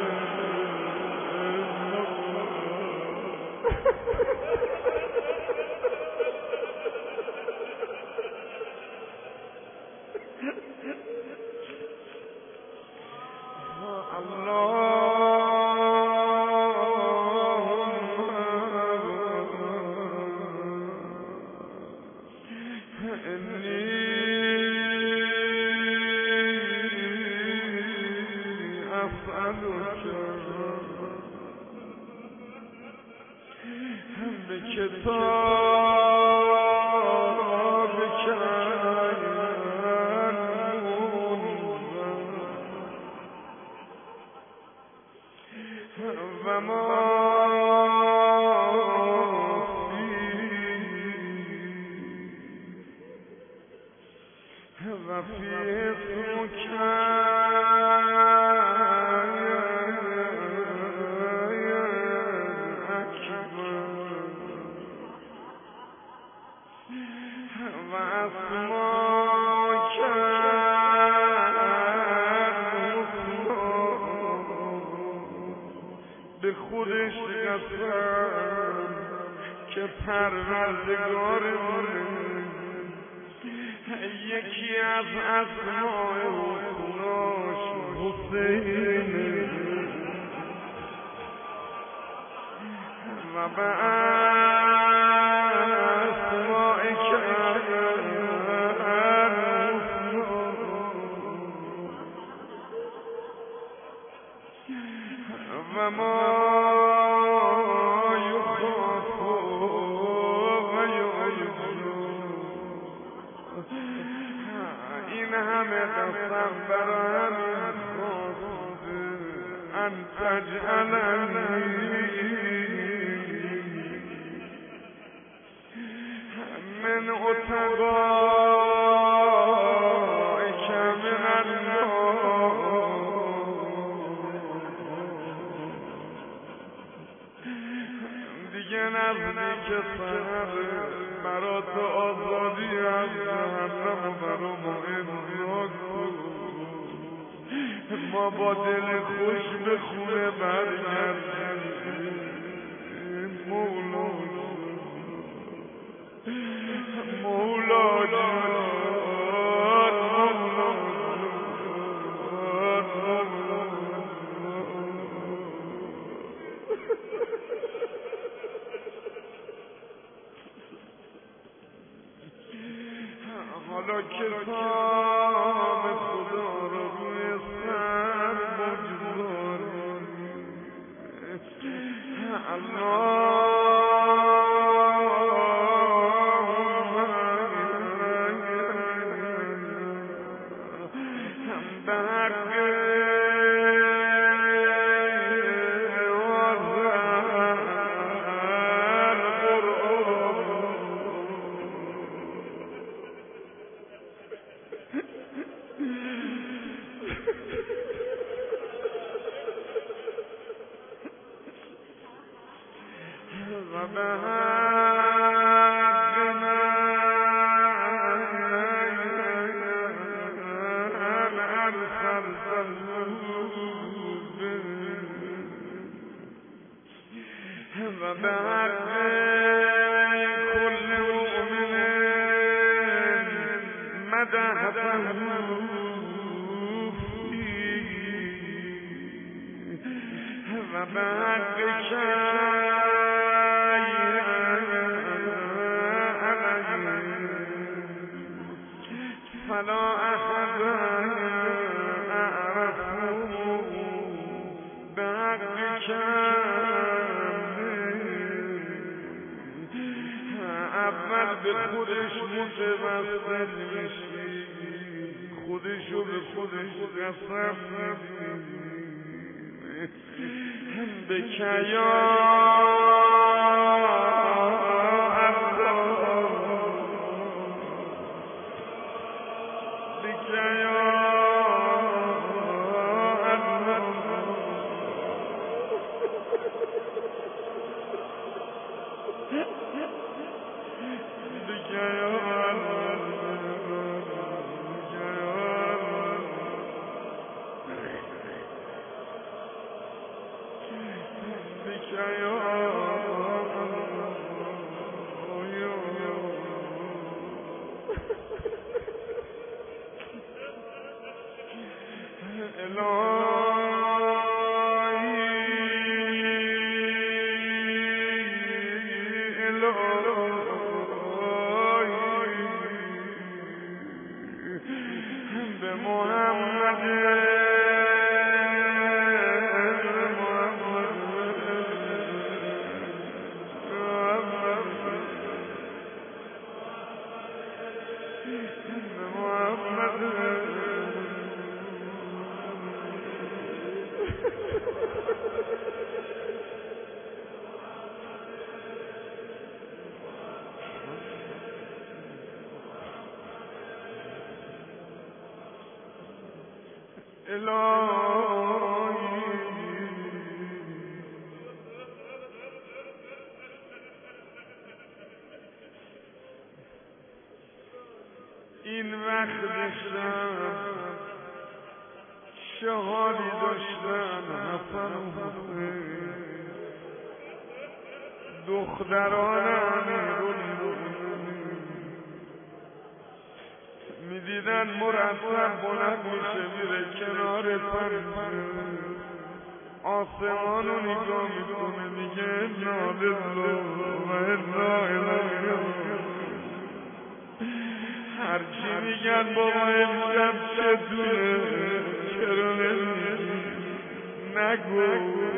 به کتاب کنون و ما فی و فی اسمک و اسماک به خودش قسم که پروردگارمونه یکی از اسماء حسناش حسینه و به اسماء و ما یخاف و یعجو، این همه قسم برای همین خواسته ان تجعلنی من عتقائک من النار. دیگه نزدیک سحر برات آزادی از جهنم و برا ما امضا کن. ما با دل خوش به خونه برگردیم. مولا مولا جان حالا کتاب خدا رو روی سر بگذاریم. اللهم به حق و به حق من ارسلته و به حق کل مؤمن مدحته و به حق فلا احد اعرفه بحق اول به خودش متوسل میشی، خودشو به خودش قسم میدی به کیا به محمد الهی این وقت داشتم شهادی داشتن حسن و حسین دختران امیرالمومنین میدیدن مرتب بلند میشه میره کنار پنجره آسمان رو نگاه میکنه میگه انا لله و انا الیه هرچی میگن بابا امشب چطوره چرا نمیگی نگو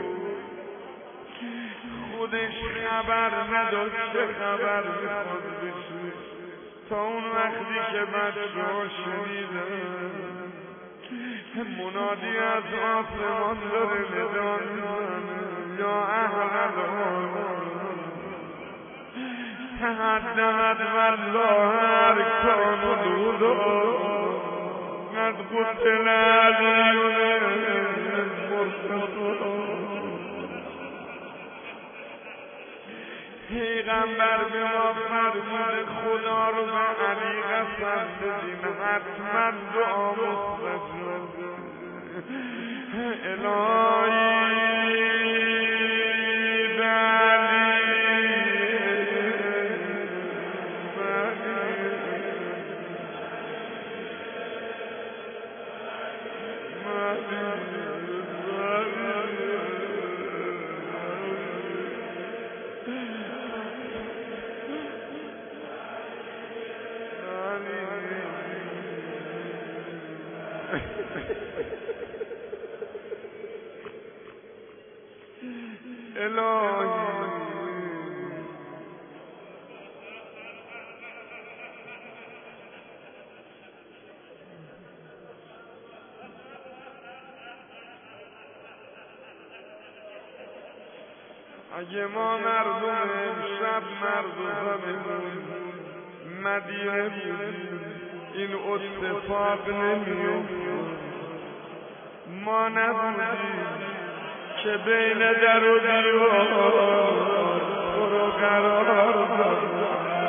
خودش خبر نداشت چه خبر میخواد بشه تا اون وقتی که بچه ها شنیدن منادی از آسمان داره ندا میزنه یا اهل الارض تهدمت والله ارکان الهدی قد قتل علی المرتضی. پیغمبر به ما فرمود خدا رو به علی قسم بدین حتما دعا مستجاب. الهی به علی اگه ما مردم امشب مردم مدینه بودیم این اتفاق نمی‌افتاد. ما نبودیم که بین در و دیوار برو قرار داد.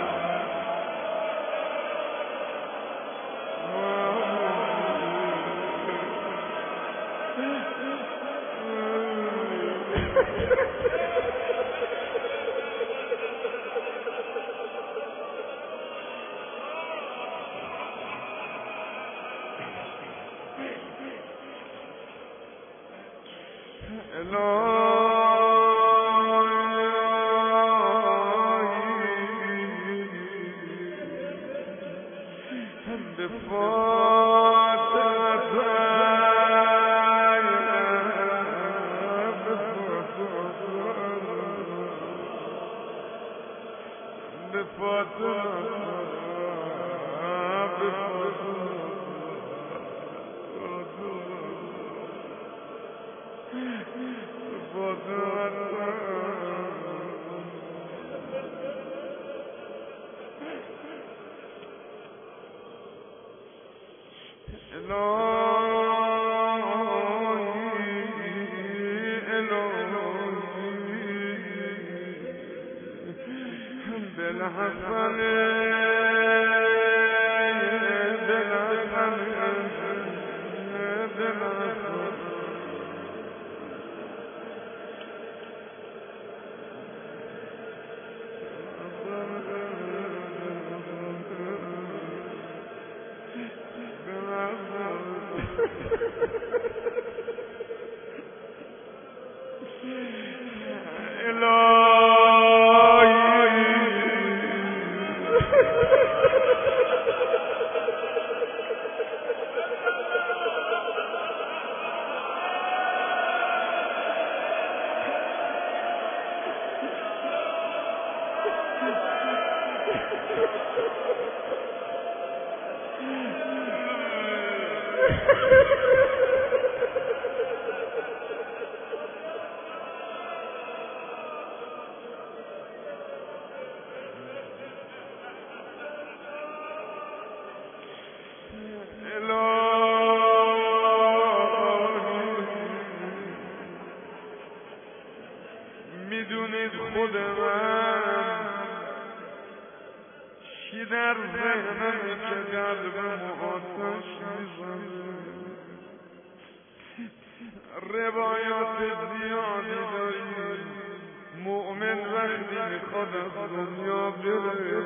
روایات زیادی داریم مؤمن وقتی میخواد از دنیا بره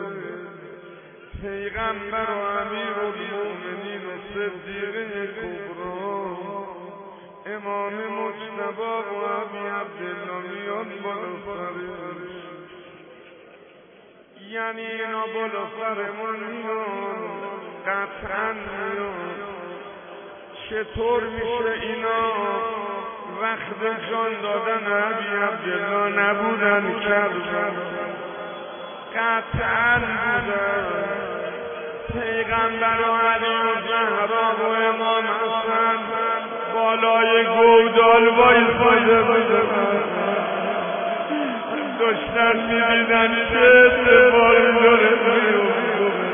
پیغمبر و امیرالمؤمنین و صدیقه کبری امام مجتبی و ابی عبدالله میان بالا سرش، یعنی اینا بالا سرمون میان قطعا میان. چطور میشه اینا وقت جان دادن ابی عبدالله نبودن کردن؟ قطعا بودن. پیغمبر و علی و زهرا و امام حسن بالای گودال وایساده بودن داشتن می‌دیدن چه اتفاقی داره میفته.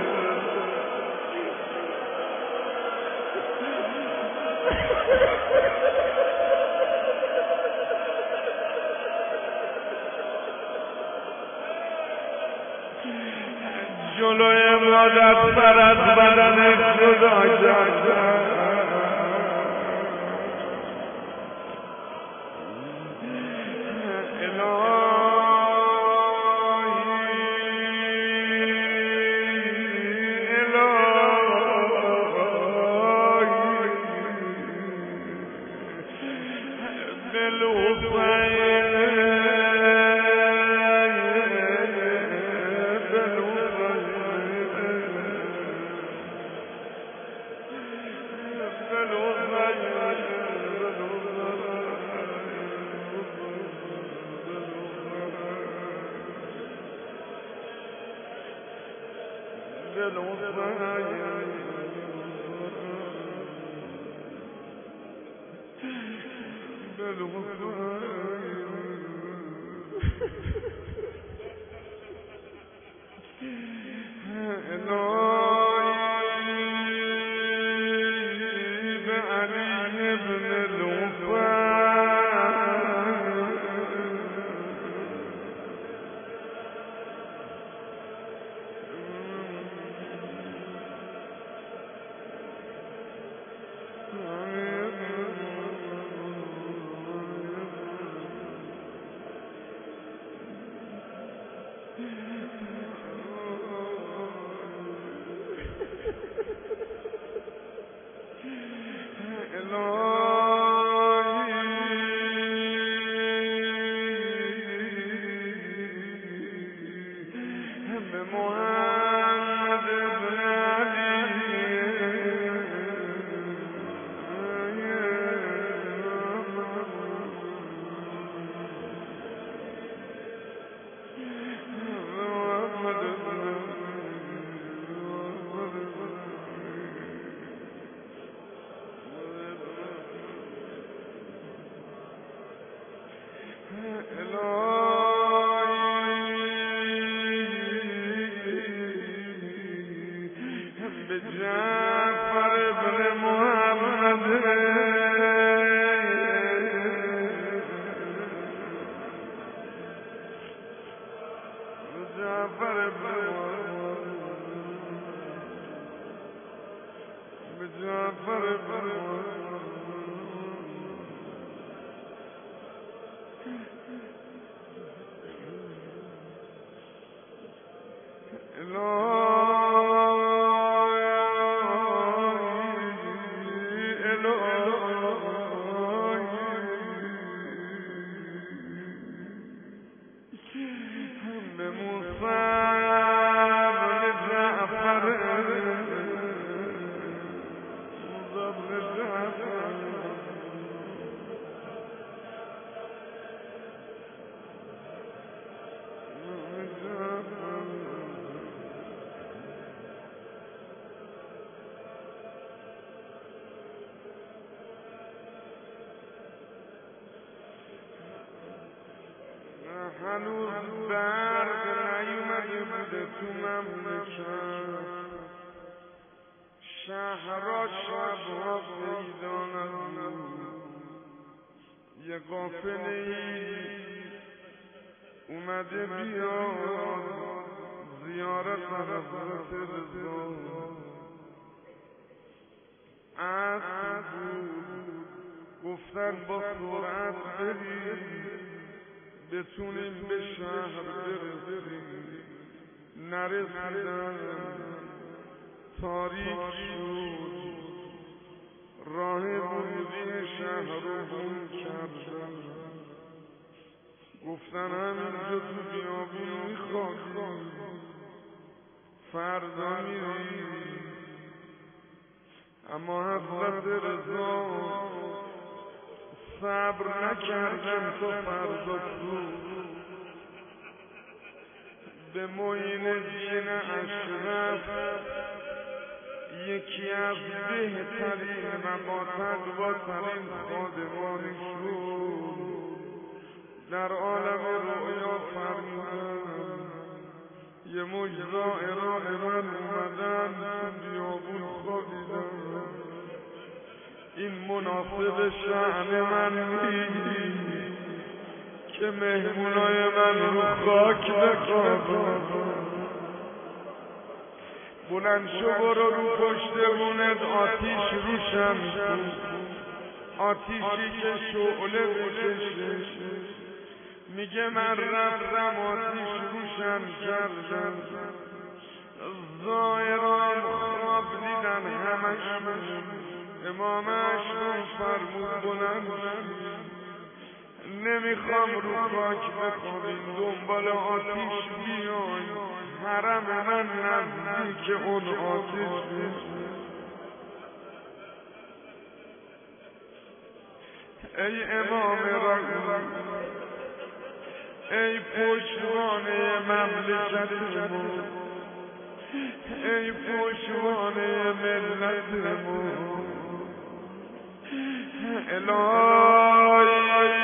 جلوی مادر سر از بدن جدا کردن هنوز برق نیومده بوده تو مملکت شهرها شبها پیدا نبود یه قافله ای اومده بیاد زیارت حضرت رضا عصر بود گفتن با سرعت بریم بتونیم به شهر برسیم نرسیدن تاریک شد راه ورودی شهر رو گم کردن گفتن همینجا تو بیابون میخوابیم فردا میریم اما حضرت رضا صبر نکردن تا فردا صبح به معین دین اشرف یکی از بهترین و با تقواترین خادمانشون در عالم رؤیا فرمودن یه مجزا ارائه من اومدن تو بیابون خوابیدن این مناسب شأن من نیست که مهمونای من رو خاک بخوابن بلند شو برو رو پشت بونت آتیش روشن کن آتیشی که شعله بکشه میگه من رفتم آتیش روشن کردم زائران خواب دیدن همشون امام اشرم فرمود بلند نمیخوام رو خاک بخوابین دنبال آتیش بیاین حرم من نزدیک اون آتیش میشه ای امام رحم ای پشتوانه مملکت ما ای پشتوانه ملت ما الهی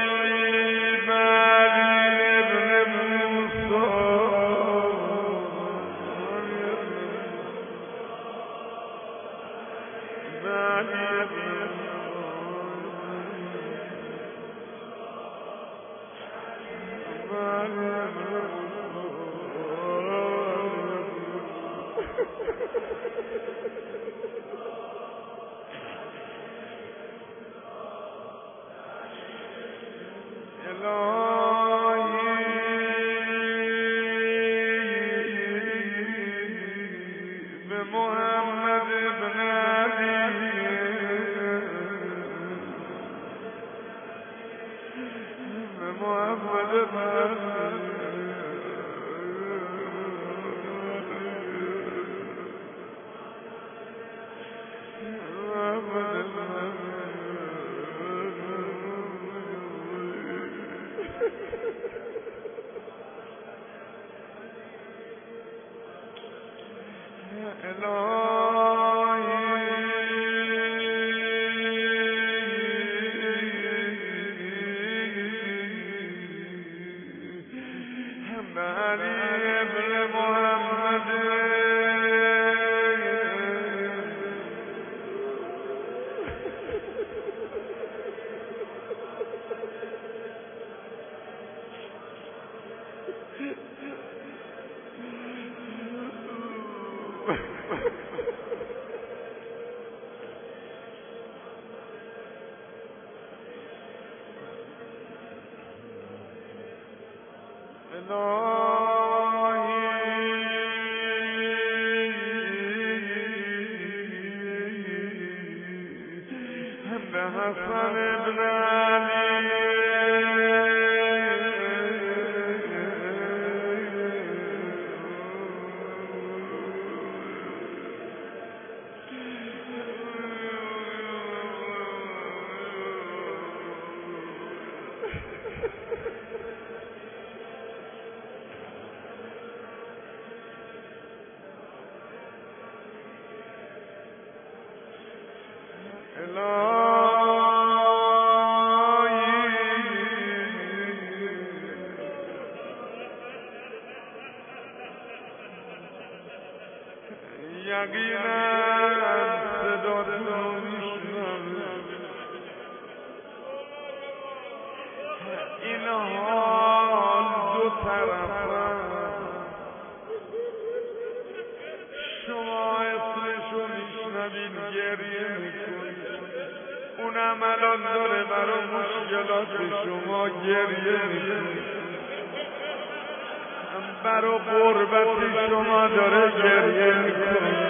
برا غربت شما داره گریه میکنه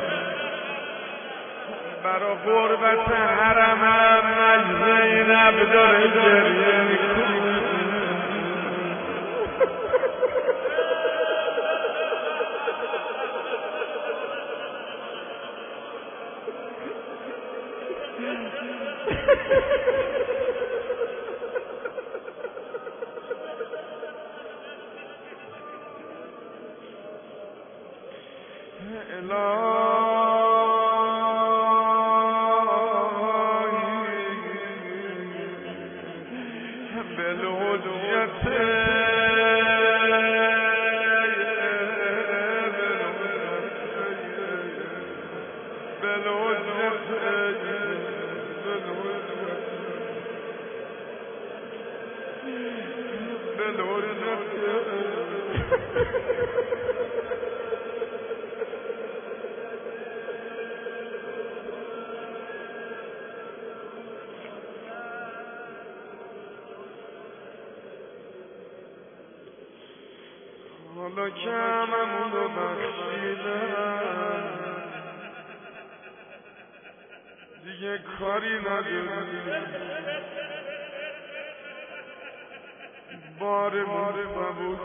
برا غربت حرمم زینب داره گریه میکنه الهی حالا که هممون رو بخشیدن دیگه کاری نداریم، بارمون سبک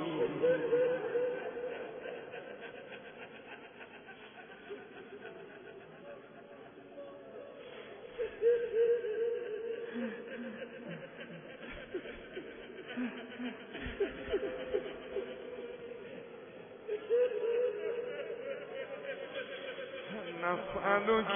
نسألك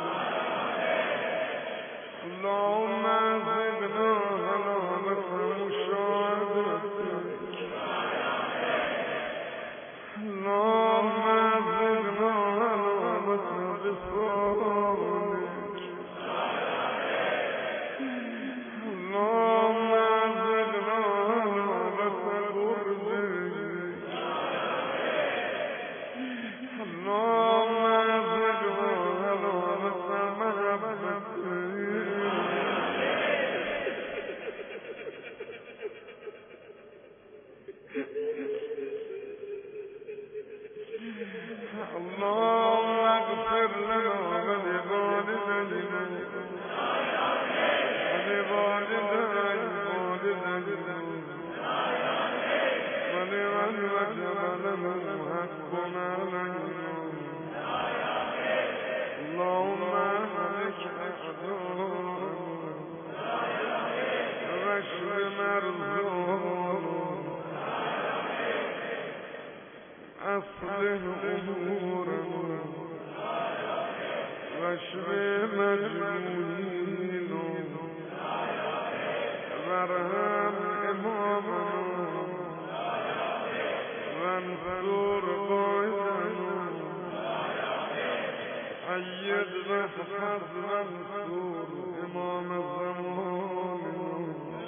اللهم زدنا حلاوة اصلح امورنا واشف مجروحین وارحم امامنا وانصر قائدنا اید واحفظ وانصر امام زماننا.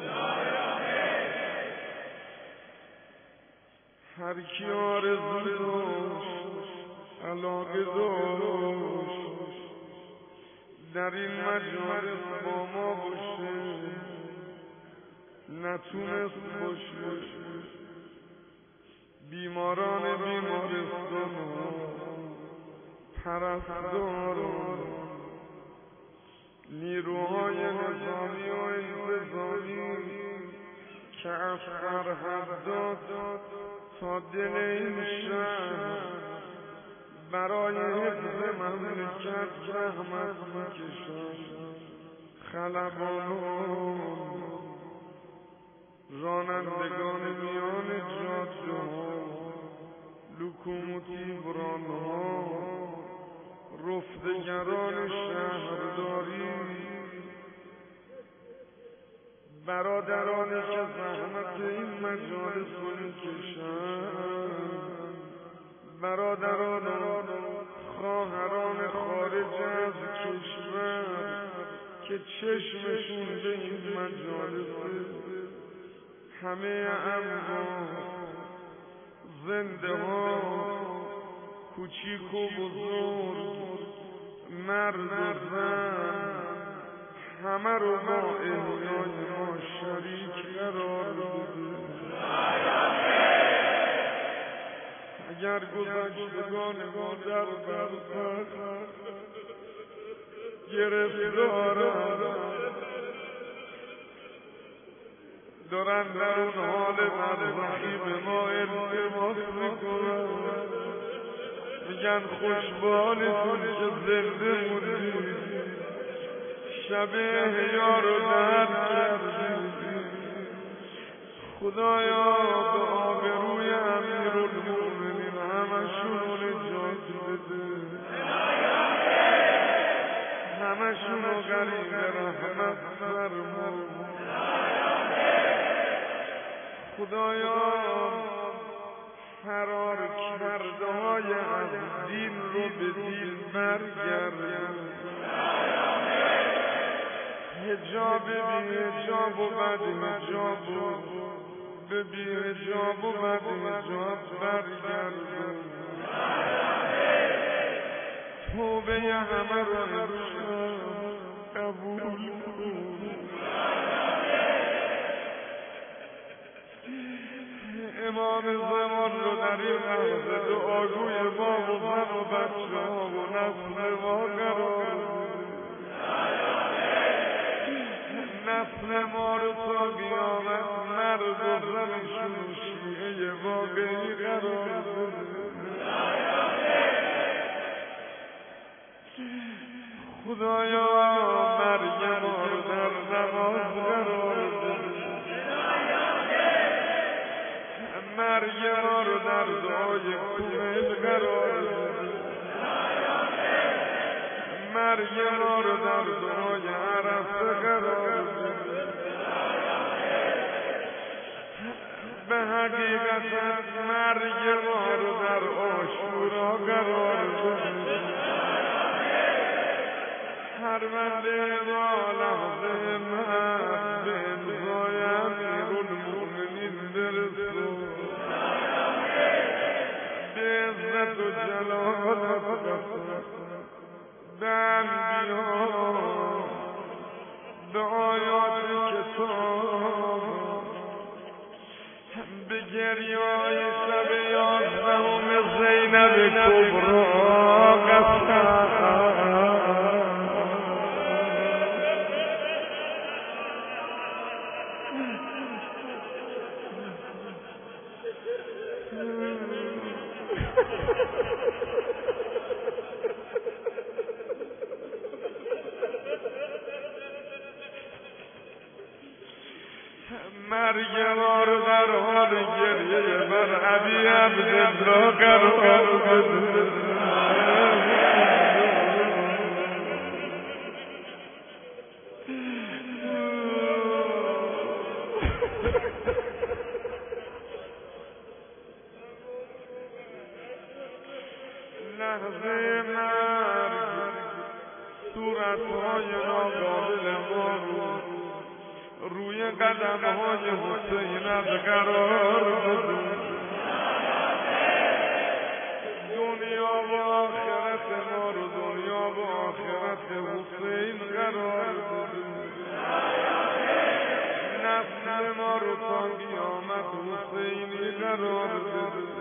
هر کی آرزو داشت علاقه داشت در این مجالس با ما باشه نتونست باشه، بیماران بیمارستان پرستاران نیروهای نظامی و انتظامی که افسر حداد تا دل این شهر برای حفظ مملکت زحمت میکشند، خلبانان رانندگان میان جاده ها، لوکوموتیوران ها، رفتگران شهرداری، برادرانی که زحمت این مجالس رو میکشند، برادران خواهران خارج از کشور که چشمشون به این مجالس، همه اموات زنده ها کوچیک و بزرگ مرد و زن همه رو با احیای ما شریک قرار بده. اگر گذشتگان ما در برزخ گرفتارند دارن در اون حال برزخی به ما التماس میکنن، میگن خوشبالتون که زنده موندید، شب احیا رو درک کردید، خدایا به آبروی امیرالمومنین همشون رو نجات بده، همشون رو غریق رحمت فرما. خدایا فرار کرده های از دین رو به دین برگردن، حجاب بی حجاب و بد حجاب و به بی حجاب و بد حجاب برگردن، توبه همه رو امشب قبول کن. امام زمان رو در این لحظه دعاگوی ما و زن و بچه ها و نسل ما قرار نسل ما رو تا قیامت مرد و زنشون و شیعه واقعی قرار خدایا مریم ما رو در نماز قرار بده، مریم ما رو در دعای کومل قرار بده، مریم ما رو در دعای عرفه قرار بده. به حقیقت مریم ما رو در عاشورا قرار بده. هر بنده ما لحظه مرد به امضای امیرالمومنین برسون، به عزت و جلالت به انبیا، به آیات کتاب، به گریه‌های شب یازدهم زینب کبرا قسم. مرگمار در حال گریه بر ابی عبدالله قرار بده. لحظه مرگ صورتهای ناقابل ما روی قدمهای حسین از قرار بده. دنیا و آخرت ما رو دنیا و آخرت حسین قرار بده. نسل ما رو تا قیامت حسینی قرار بده.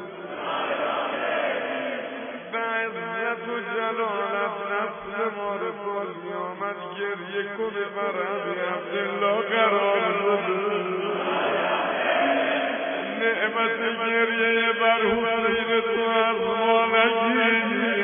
به عزت و جلالت نسل ما رو تا قیامت گریه کنه بر ابی عبدالله قرار بده. نعمت گریه بر حسین تو از ما نگیری.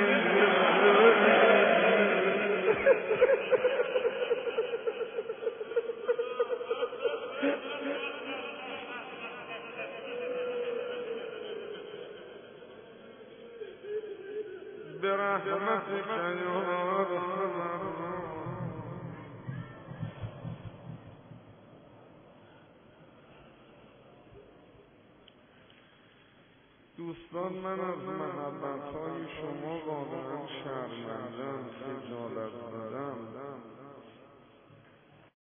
برحمتك يا ارحم دوستان، من از محبت‌های شما واقعا شرمنده‌ام، خجالت زده‌ام.